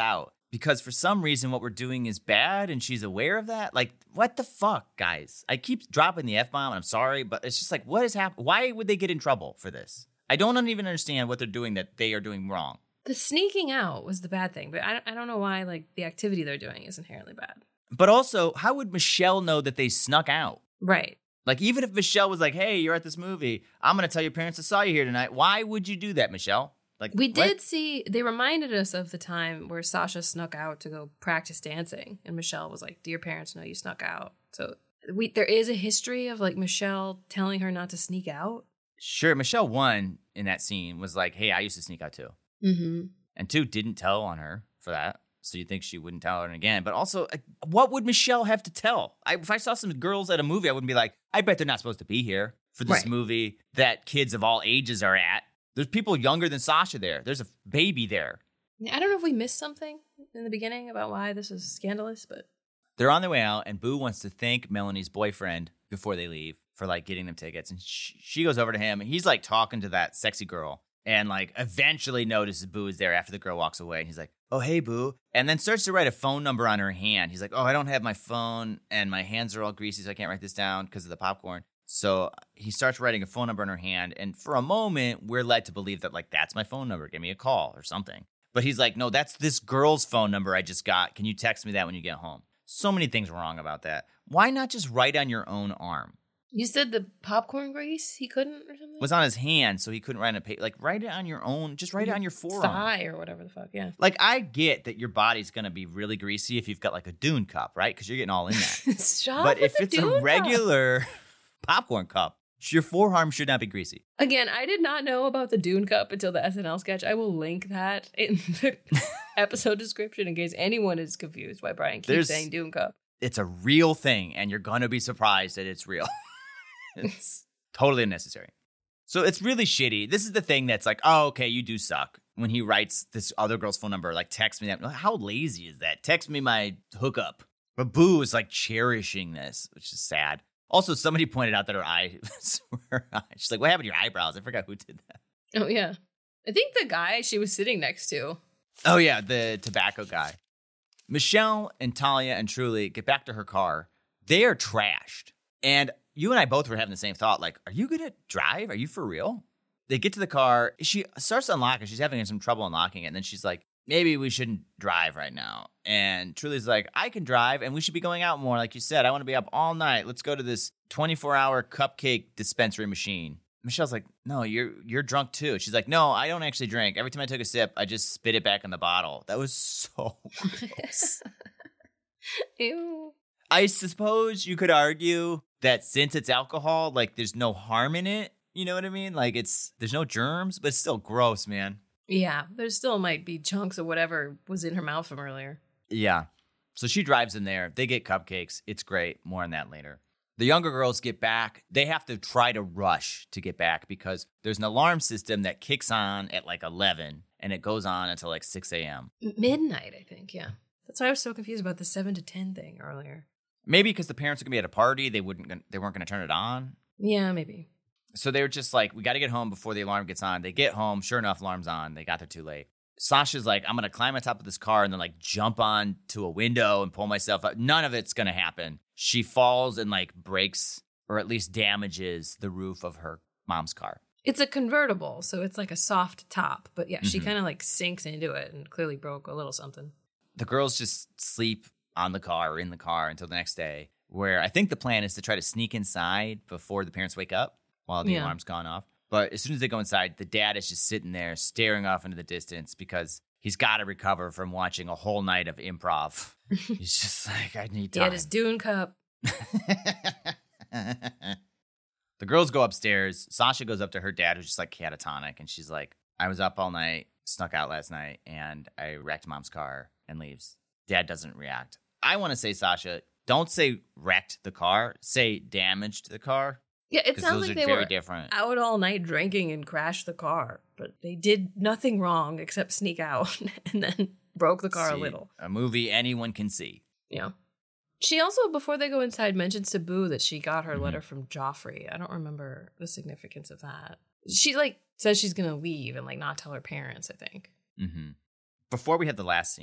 because for some reason what we're doing is bad and she's aware of that. Like, what the fuck, guys? I keep dropping the F-bomb and I'm sorry, but it's just like, what is happening? Why would they get in trouble for this? I don't even understand what they're doing that they are doing wrong. The sneaking out was the bad thing, but I, I don't know why, like, the activity they're doing is inherently bad. But also, how would Michelle know that they snuck out? Right. Like, even if Michelle was like, hey, you're at this movie, I'm going to tell your parents I saw you here tonight. Why would you do that, Michelle? Like, we did what? see, they reminded us of the time where Sasha snuck out to go practice dancing. And Michelle was like, do your parents know you snuck out? So we there is a history of, like, Michelle telling her not to sneak out. Sure, Michelle, one, in that scene, was like, hey, I used to sneak out too. Mm-hmm. And two, didn't tell on her for that. So you think she wouldn't tell her again. But also, what would Michelle have to tell? I, if I saw some girls at a movie, I wouldn't be like, I bet they're not supposed to be here for this Right. movie that kids of all ages are at. There's people younger than Sasha there. There's a baby there. I don't know if we missed something in the beginning about why this is scandalous, but... They're on their way out, and Boo wants to thank Melanie's boyfriend before they leave for, like, getting them tickets. And sh- she goes over to him, and he's, like, talking to that sexy girl. And, like, eventually notices Boo is there after the girl walks away. And he's like, oh, hey, Boo. And then starts to write a phone number on her hand. He's like, oh, I don't have my phone, and my hands are all greasy, so I can't write this down because of the popcorn. So he starts writing a phone number on her hand. And for a moment, we're led to believe that, like, that's my phone number. Give me a call or something. But he's like, no, that's this girl's phone number I just got. Can you text me that when you get home? So many things wrong about that. Why not just write on your own arm? You said the popcorn grease he couldn't or something? It was on his hand, so he couldn't write on a paper. Like, write it on your own. Just write it on your forearm. Thigh or whatever the fuck, yeah. Like, I get that your body's going to be really greasy if you've got, like, a Dune cup, right? Because you're getting all in that. Stop But with if the it's Dune a cup. regular popcorn cup, your forearm should not be greasy. Again, I did not know about the Dune Cup until the S N L sketch. I will link that in the episode description in case anyone is confused why Brian keeps There's- saying Dune Cup. It's a real thing, and you're going to be surprised that it's real. It's totally unnecessary. So it's really shitty. This is the thing that's like, oh, okay, you do suck. When he writes this other girl's phone number, like, text me that. How lazy is that? Text me my hookup. But Boo is, like, cherishing this, which is sad. Also, somebody pointed out that her eyes were, she's like, what happened to your eyebrows? I forgot who did that. Oh, yeah. I think the guy she was sitting next to. Oh, yeah, the tobacco guy. Michelle and Talia and Truly get back to her car. They are trashed. And you and I both were having the same thought. Like, are you going to drive? Are you for real? They get to the car. She starts to unlock it. She's having some trouble unlocking it. And then she's like, maybe we shouldn't drive right now. And Truly's like, I can drive and we should be going out more. Like you said, I want to be up all night. Let's go to this twenty-four hour cupcake dispensary machine. Michelle's like, no, you're you're drunk too. She's like, no, I don't actually drink. Every time I took a sip, I just spit it back in the bottle. That was so gross. Ew. I suppose you could argue that since it's alcohol, like, there's no harm in it. You know what I mean? Like, it's there's no germs, but it's still gross, man. Yeah, there still might be chunks of whatever was in her mouth from earlier. Yeah. So she drives in there. They get cupcakes. It's great. More on that later. The younger girls get back. They have to try to rush to get back because there's an alarm system that kicks on at like eleven and it goes on until like six a.m. Midnight, I think, yeah. That's why I was so confused about the seven to ten thing earlier. Maybe because the parents are going to be at a party. They wouldn't. They weren't going to turn it on. Yeah, maybe. So they were just like, we got to get home before the alarm gets on. They get home. Sure enough, alarm's on. They got there too late. Sasha's like, I'm going to climb on top of this car and then like jump on to a window and pull myself up. None of it's going to happen. She falls and like breaks or at least damages the roof of her mom's car. It's a convertible, so it's like a soft top. But yeah, she Mhm. kind of like sinks into it and clearly broke a little something. The girls just sleep on the car or in the car until the next day, where I think the plan is to try to sneak inside before the parents wake up while the Yeah. alarm's gone off. But as soon as they go inside, the dad is just sitting there staring off into the distance because he's got to recover from watching a whole night of improv. He's just like, I need He time. had his Dune cup. The girls go upstairs. Sasha goes up to her dad, who's just like catatonic, and she's like, I was up all night, snuck out last night, and I wrecked mom's car, and leaves. Dad doesn't react. I want to say, Sasha, don't say wrecked the car, say damaged the car. Yeah, it 'Cause sounds those like are they very were different. out all night drinking and crashed the car, but they did nothing wrong except sneak out and then broke the car a See, little. A movie anyone can see. Yeah. She also, before they go inside, mentions to Boo that she got her Mhm. letter from Joffrey. I don't remember the significance of that. She, like, says she's going to leave and, like, not tell her parents, I think. Mm-hmm. Before we have the last scene,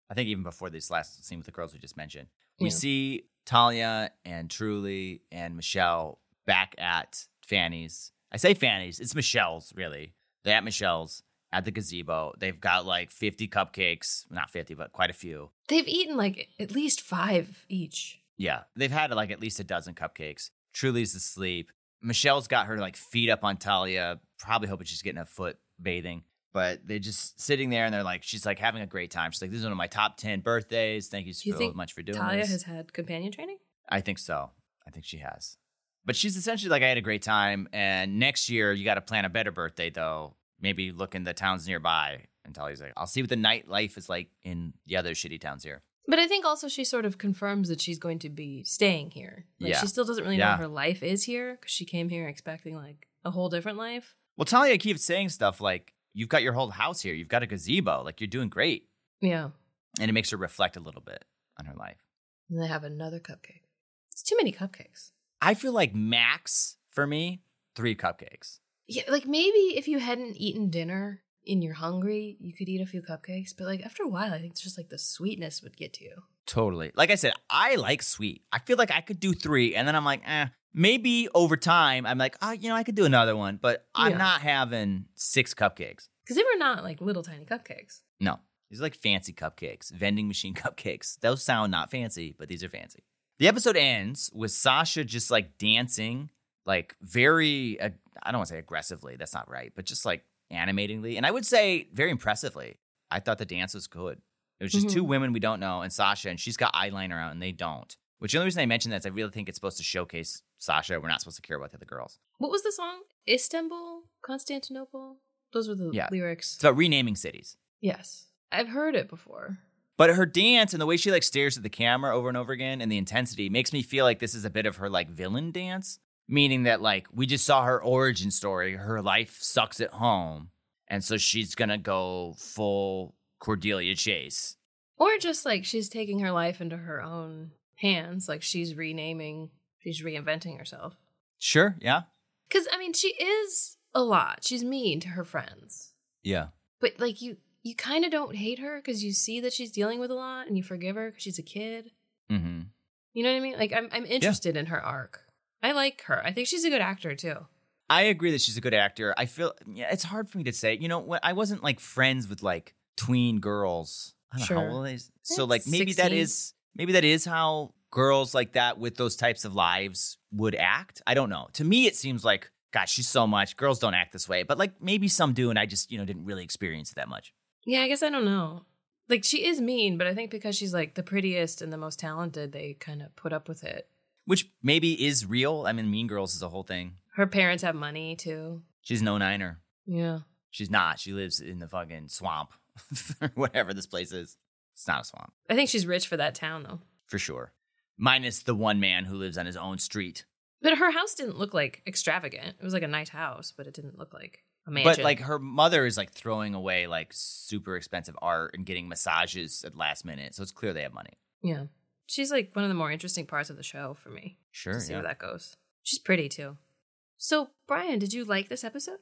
I think even before this last scene with the girls we just mentioned. We Yeah. see Talia and Truly and Michelle back at Fanny's. I say Fanny's. It's Michelle's, really. They're at Michelle's at the gazebo. They've got like fifty cupcakes. Not fifty, but quite a few. They've eaten like at least five each. Yeah. They've had like at least a dozen cupcakes. Truly's asleep. Michelle's got her like feet up on Talia, probably hoping she's getting a foot bathing. But they're just sitting there and they're like, she's like having a great time. She's like, this is one of my top ten birthdays. Thank you so Do you think much for doing Talia this. has had companion training? I think so. I think she has. But she's essentially like, I had a great time. And next year, you got to plan a better birthday, though. Maybe look in the towns nearby. And Talia's like, I'll see what the nightlife is like in the other shitty towns here. But I think also she sort of confirms that she's going to be staying here. Like, Yeah. she still doesn't really Yeah. know her life is here because she came here expecting like a whole different life. Well, Talia keeps saying stuff like, you've got your whole house here. You've got a gazebo. Like, you're doing great. Yeah. And it makes her reflect a little bit on her life. And they have another cupcake. It's too many cupcakes. I feel like max, for me, three cupcakes. Yeah, like maybe if you hadn't eaten dinner and you're hungry, you could eat a few cupcakes. But like after a while, I think it's just like the sweetness would get to you. Totally. Like I said, I like sweet. I feel like I could do three, and then I'm like, eh. Maybe over time, I'm like, oh, you know, I could do another one, but I'm Yeah. not having six cupcakes. Because they were not like little tiny cupcakes. No, these are like fancy cupcakes, vending machine cupcakes. Those sound not fancy, but these are fancy. The episode ends with Sasha just like dancing, like very, uh, I don't want to say aggressively, that's not right, but just like animatingly. And I would say very impressively. I thought the dance was good. It was just Mhm. two women we don't know and Sasha, and she's got eyeliner on and they don't. Which the only reason I mention that is I really think it's supposed to showcase Sasha. We're not supposed to care about the other girls. What was the song? Istanbul? Constantinople? Those were the Yeah. lyrics. It's about renaming cities. Yes. I've heard it before. But her dance and the way she like stares at the camera over and over again and the intensity makes me feel like this is a bit of her like villain dance. Meaning that like we just saw her origin story. Her life sucks at home. And so she's going to go full Cordelia Chase. Or just like she's taking her life into her own hands. Like she's renaming, she's reinventing herself. Sure, yeah. Because, I mean, she is a lot. She's mean to her friends. Yeah. But like you, you kind of don't hate her because you see that she's dealing with a lot and you forgive her because she's a kid. Mm-hmm. You know what I mean? Like I'm, I'm interested in her arc. I like her. I think she's a good actor too. I agree that she's a good actor. I feel, yeah, it's hard for me to say. You know, when I wasn't like friends with like tween girls. I don't Sure. know how old they So Yeah, like maybe that sixteen. is, maybe that is how girls like that with those types of lives would act. I don't know. To me, it seems like, gosh, she's so much. Girls don't act this way. But like maybe some do, and I just, you know, didn't really experience it that much. Yeah, I guess I don't know. Like she is mean, but I think because she's like the prettiest and the most talented, they kind of put up with it. Which maybe is real. I mean, Mean Girls is a whole thing. Her parents have money too. She's no niner. Yeah. She's not. She lives in the fucking swamp, whatever this place is. It's not a swamp, I think she's rich for that town though. for sure. Minus the one man who lives on his own street. But her house didn't look like extravagant. It was like a nice house, but it didn't look like a mansion. But like her mother is like throwing away like super expensive art and getting massages at last minute. So it's clear they have money. yeah. She's like one of the more interesting parts of the show for me. Sure, To see yeah. where that goes. She's pretty too. So, Brian, did you like this episode?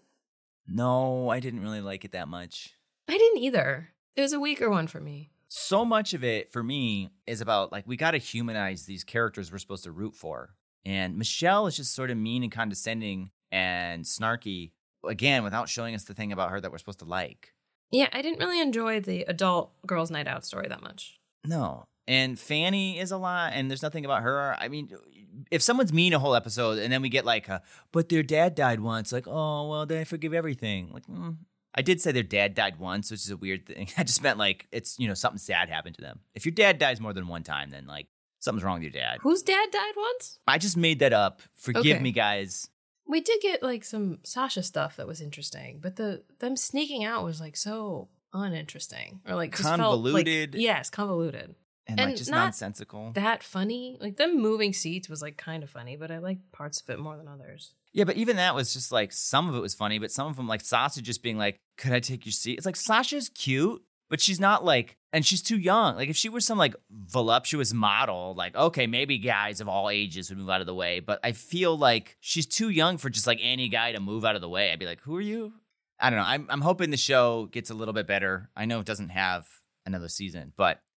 No, I didn't really like it that much. I didn't either. It was a weaker one for me. So much of it for me is about like we got to humanize these characters we're supposed to root for. And Michelle is just sort of mean and condescending and snarky, again, without showing us the thing about her that we're supposed to like. Yeah, I didn't really enjoy the adult girls' night out story that much. No. And Fanny is a lot, and there's nothing about her. I mean, if someone's mean a whole episode, and then we get like, a, but their dad died once, like, oh, well, then I forgive everything. Like, mm. I did say their dad died once, which is a weird thing. I just meant like, it's, you know, something sad happened to them. If your dad dies more than one time, then like, something's wrong with your dad. Whose dad died once? I just made that up. Forgive Okay. me, guys. We did get like some Sasha stuff that was interesting, but the them sneaking out was like so uninteresting or like just felt, like- Convoluted. yes, convoluted. And, And like, just not nonsensical. That funny, like them moving seats was like kind of funny, but I liked parts of it more than others. Yeah, but even that was just like, some of it was funny, but some of them, like Sasha just being like, could I take your seat? It's like, Sasha's cute, but she's not like, and she's too young. Like if she was some like voluptuous model, like, okay, maybe guys of all ages would move out of the way, but I feel like she's too young for just like any guy to move out of the way. I'd be like, who are you? I don't know. I'm, I'm hoping the show gets a little bit better. I know it doesn't have another season, but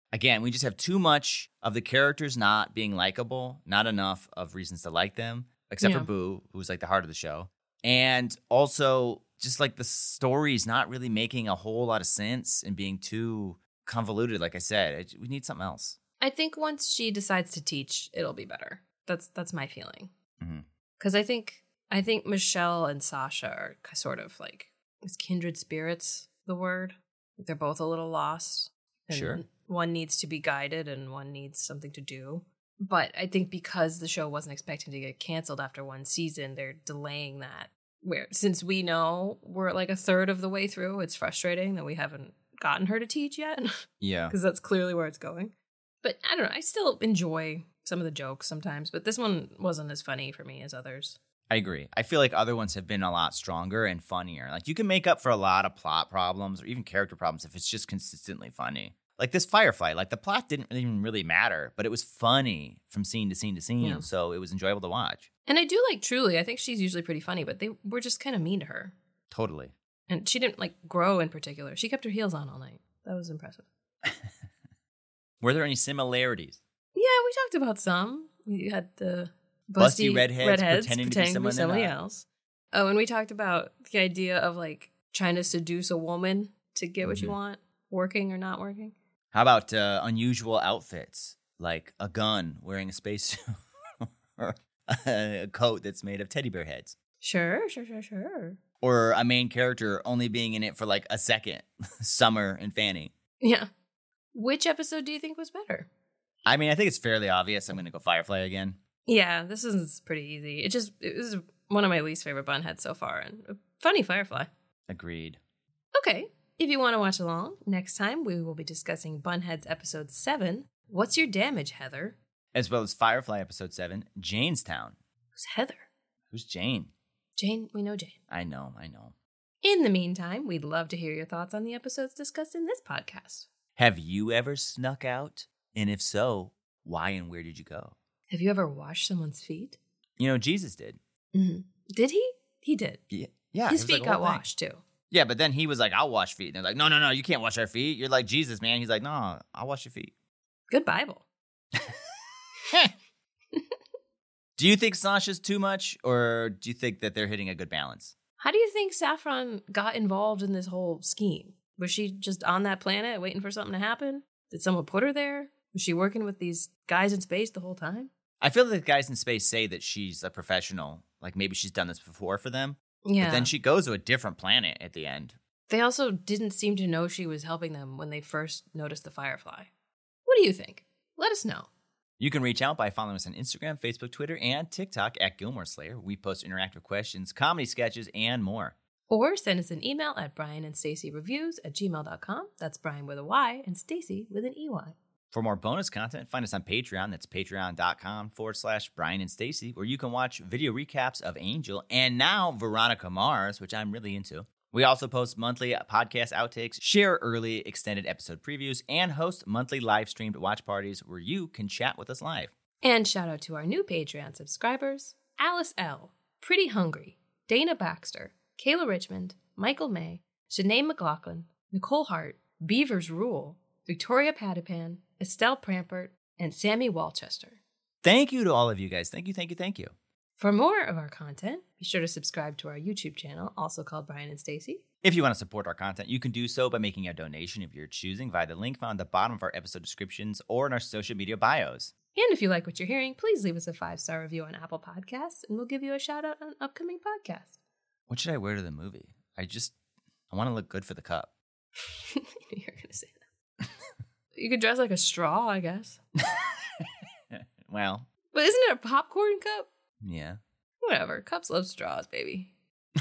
Again, we just have too much of the characters not being likable, not enough of reasons to like them, except Yeah. for Boo, who's like the heart of the show. And also just like the story's not really making a whole lot of sense and being too convoluted. Like I said, it, we need something else. I think once she decides to teach, it'll be better. That's that's my feeling. Mhm. Because I think I think Michelle and Sasha are k- sort of like, is kindred spirits the word? They're both a little lost. And Sure. One needs to be guided and one needs something to do. But I think because the show wasn't expecting to get canceled after one season, they're delaying that. Where since we know we're like a third of the way through, it's frustrating that we haven't gotten her to teach yet. Yeah. Because that's clearly where it's going. But I don't know. I still enjoy some of the jokes sometimes, but this one wasn't as funny for me as others. I agree. I feel like other ones have been a lot stronger and funnier. Like you can make up for a lot of plot problems or even character problems if it's just consistently funny. Like this Firefly, like the plot didn't even really matter, but it was funny from scene to scene to scene, Yeah. so it was enjoyable to watch. And I do like Truly. I think she's usually pretty funny, but they were just kind of mean to her. Totally. And she didn't like grow in particular. She kept her heels on all night. That was impressive. Were there any similarities? Yeah, we talked about some. We had the Busty busty, redheads pretending to be someone they're somebody not. else. Oh, and we talked about the idea of like trying to seduce a woman to get what you Mhm. want, working or not working. How about uh, unusual outfits, like a gun, wearing a spacesuit, or a coat that's made of teddy bear heads? Sure, sure, sure, sure. Or a main character only being in it for like a second, Summer and Fanny. Yeah. Which episode do you think was better? I mean, I think it's fairly obvious. I'm going to go Firefly again. Yeah, this is pretty easy. It just it was one of my least favorite bunheads so far, and a funny Firefly. Agreed. Okay, if you want to watch along, next time we will be discussing Bunheads episode seven. What's your damage, Heather? As well as Firefly episode seven, Janestown. Who's Heather? Who's Jane? Jane. We know Jane. I know, I know. In the meantime, we'd love to hear your thoughts on the episodes discussed in this podcast. Have you ever snuck out? And if so, why and where did you go? Have you ever washed someone's feet? You know, Jesus did. Mm-hmm. Did he? He did. Yeah. yeah His it was feet like a got whole thing. washed too. Yeah, but then he was like, I'll wash feet. And they're like, no, no, no, you can't wash our feet. You're like Jesus, man. He's like, no, I'll wash your feet. Good Bible. Do you think Sasha's too much, or do you think that they're hitting a good balance? How do you think Saffron got involved in this whole scheme? Was she just on that planet waiting for something to happen? Did someone put her there? Was she working with these guys in space the whole time? I feel like the guys in space say that she's a professional. Like maybe she's done this before for them. Yeah. But then she goes to a different planet at the end. They also didn't seem to know she was helping them when they first noticed the Firefly. What do you think? Let us know. You can reach out by following us on Instagram, Facebook, Twitter, and TikTok at Gilmore Slayer. We post interactive questions, comedy sketches, and more. Or send us an email at Brian and Stacy Reviews at gmail dot com. That's Brian with a Y and Stacy with an E Y. For more bonus content, find us on Patreon. That's patreon.com forward slash Brian and Stacy, where you can watch video recaps of Angel and now Veronica Mars, which I'm really into. We also post monthly podcast outtakes, share early extended episode previews, and host monthly live-streamed watch parties where you can chat with us live. And shout out to our new Patreon subscribers, Alice L., Pretty Hungry, Dana Baxter, Kayla Richmond, Michael May, Shanae McLaughlin, Nicole Hart, Beavers Rule, Victoria Padipan, Estelle Prampert, and Sammy Walchester. Thank you to all of you guys. Thank you, thank you, thank you. For more of our content, be sure to subscribe to our YouTube channel, also called Brian and Stacy. If you want to support our content, you can do so by making a donation of your choosing via the link found at the bottom of our episode descriptions or in our social media bios. And if you like what you're hearing, please leave us a five-star review on Apple Podcasts, and we'll give you a shout-out on an upcoming podcast. What should I wear to the movie? I just, I want to look good for the cup. You're going to say that. You could dress like a straw, I guess. Well, But isn't it a popcorn cup? yeah. Whatever. Cups love straws, baby.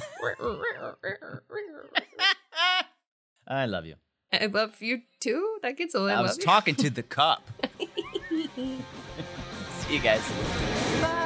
I love you. I love you too? That gets a little I was talking to the cup. See you guys. Bye.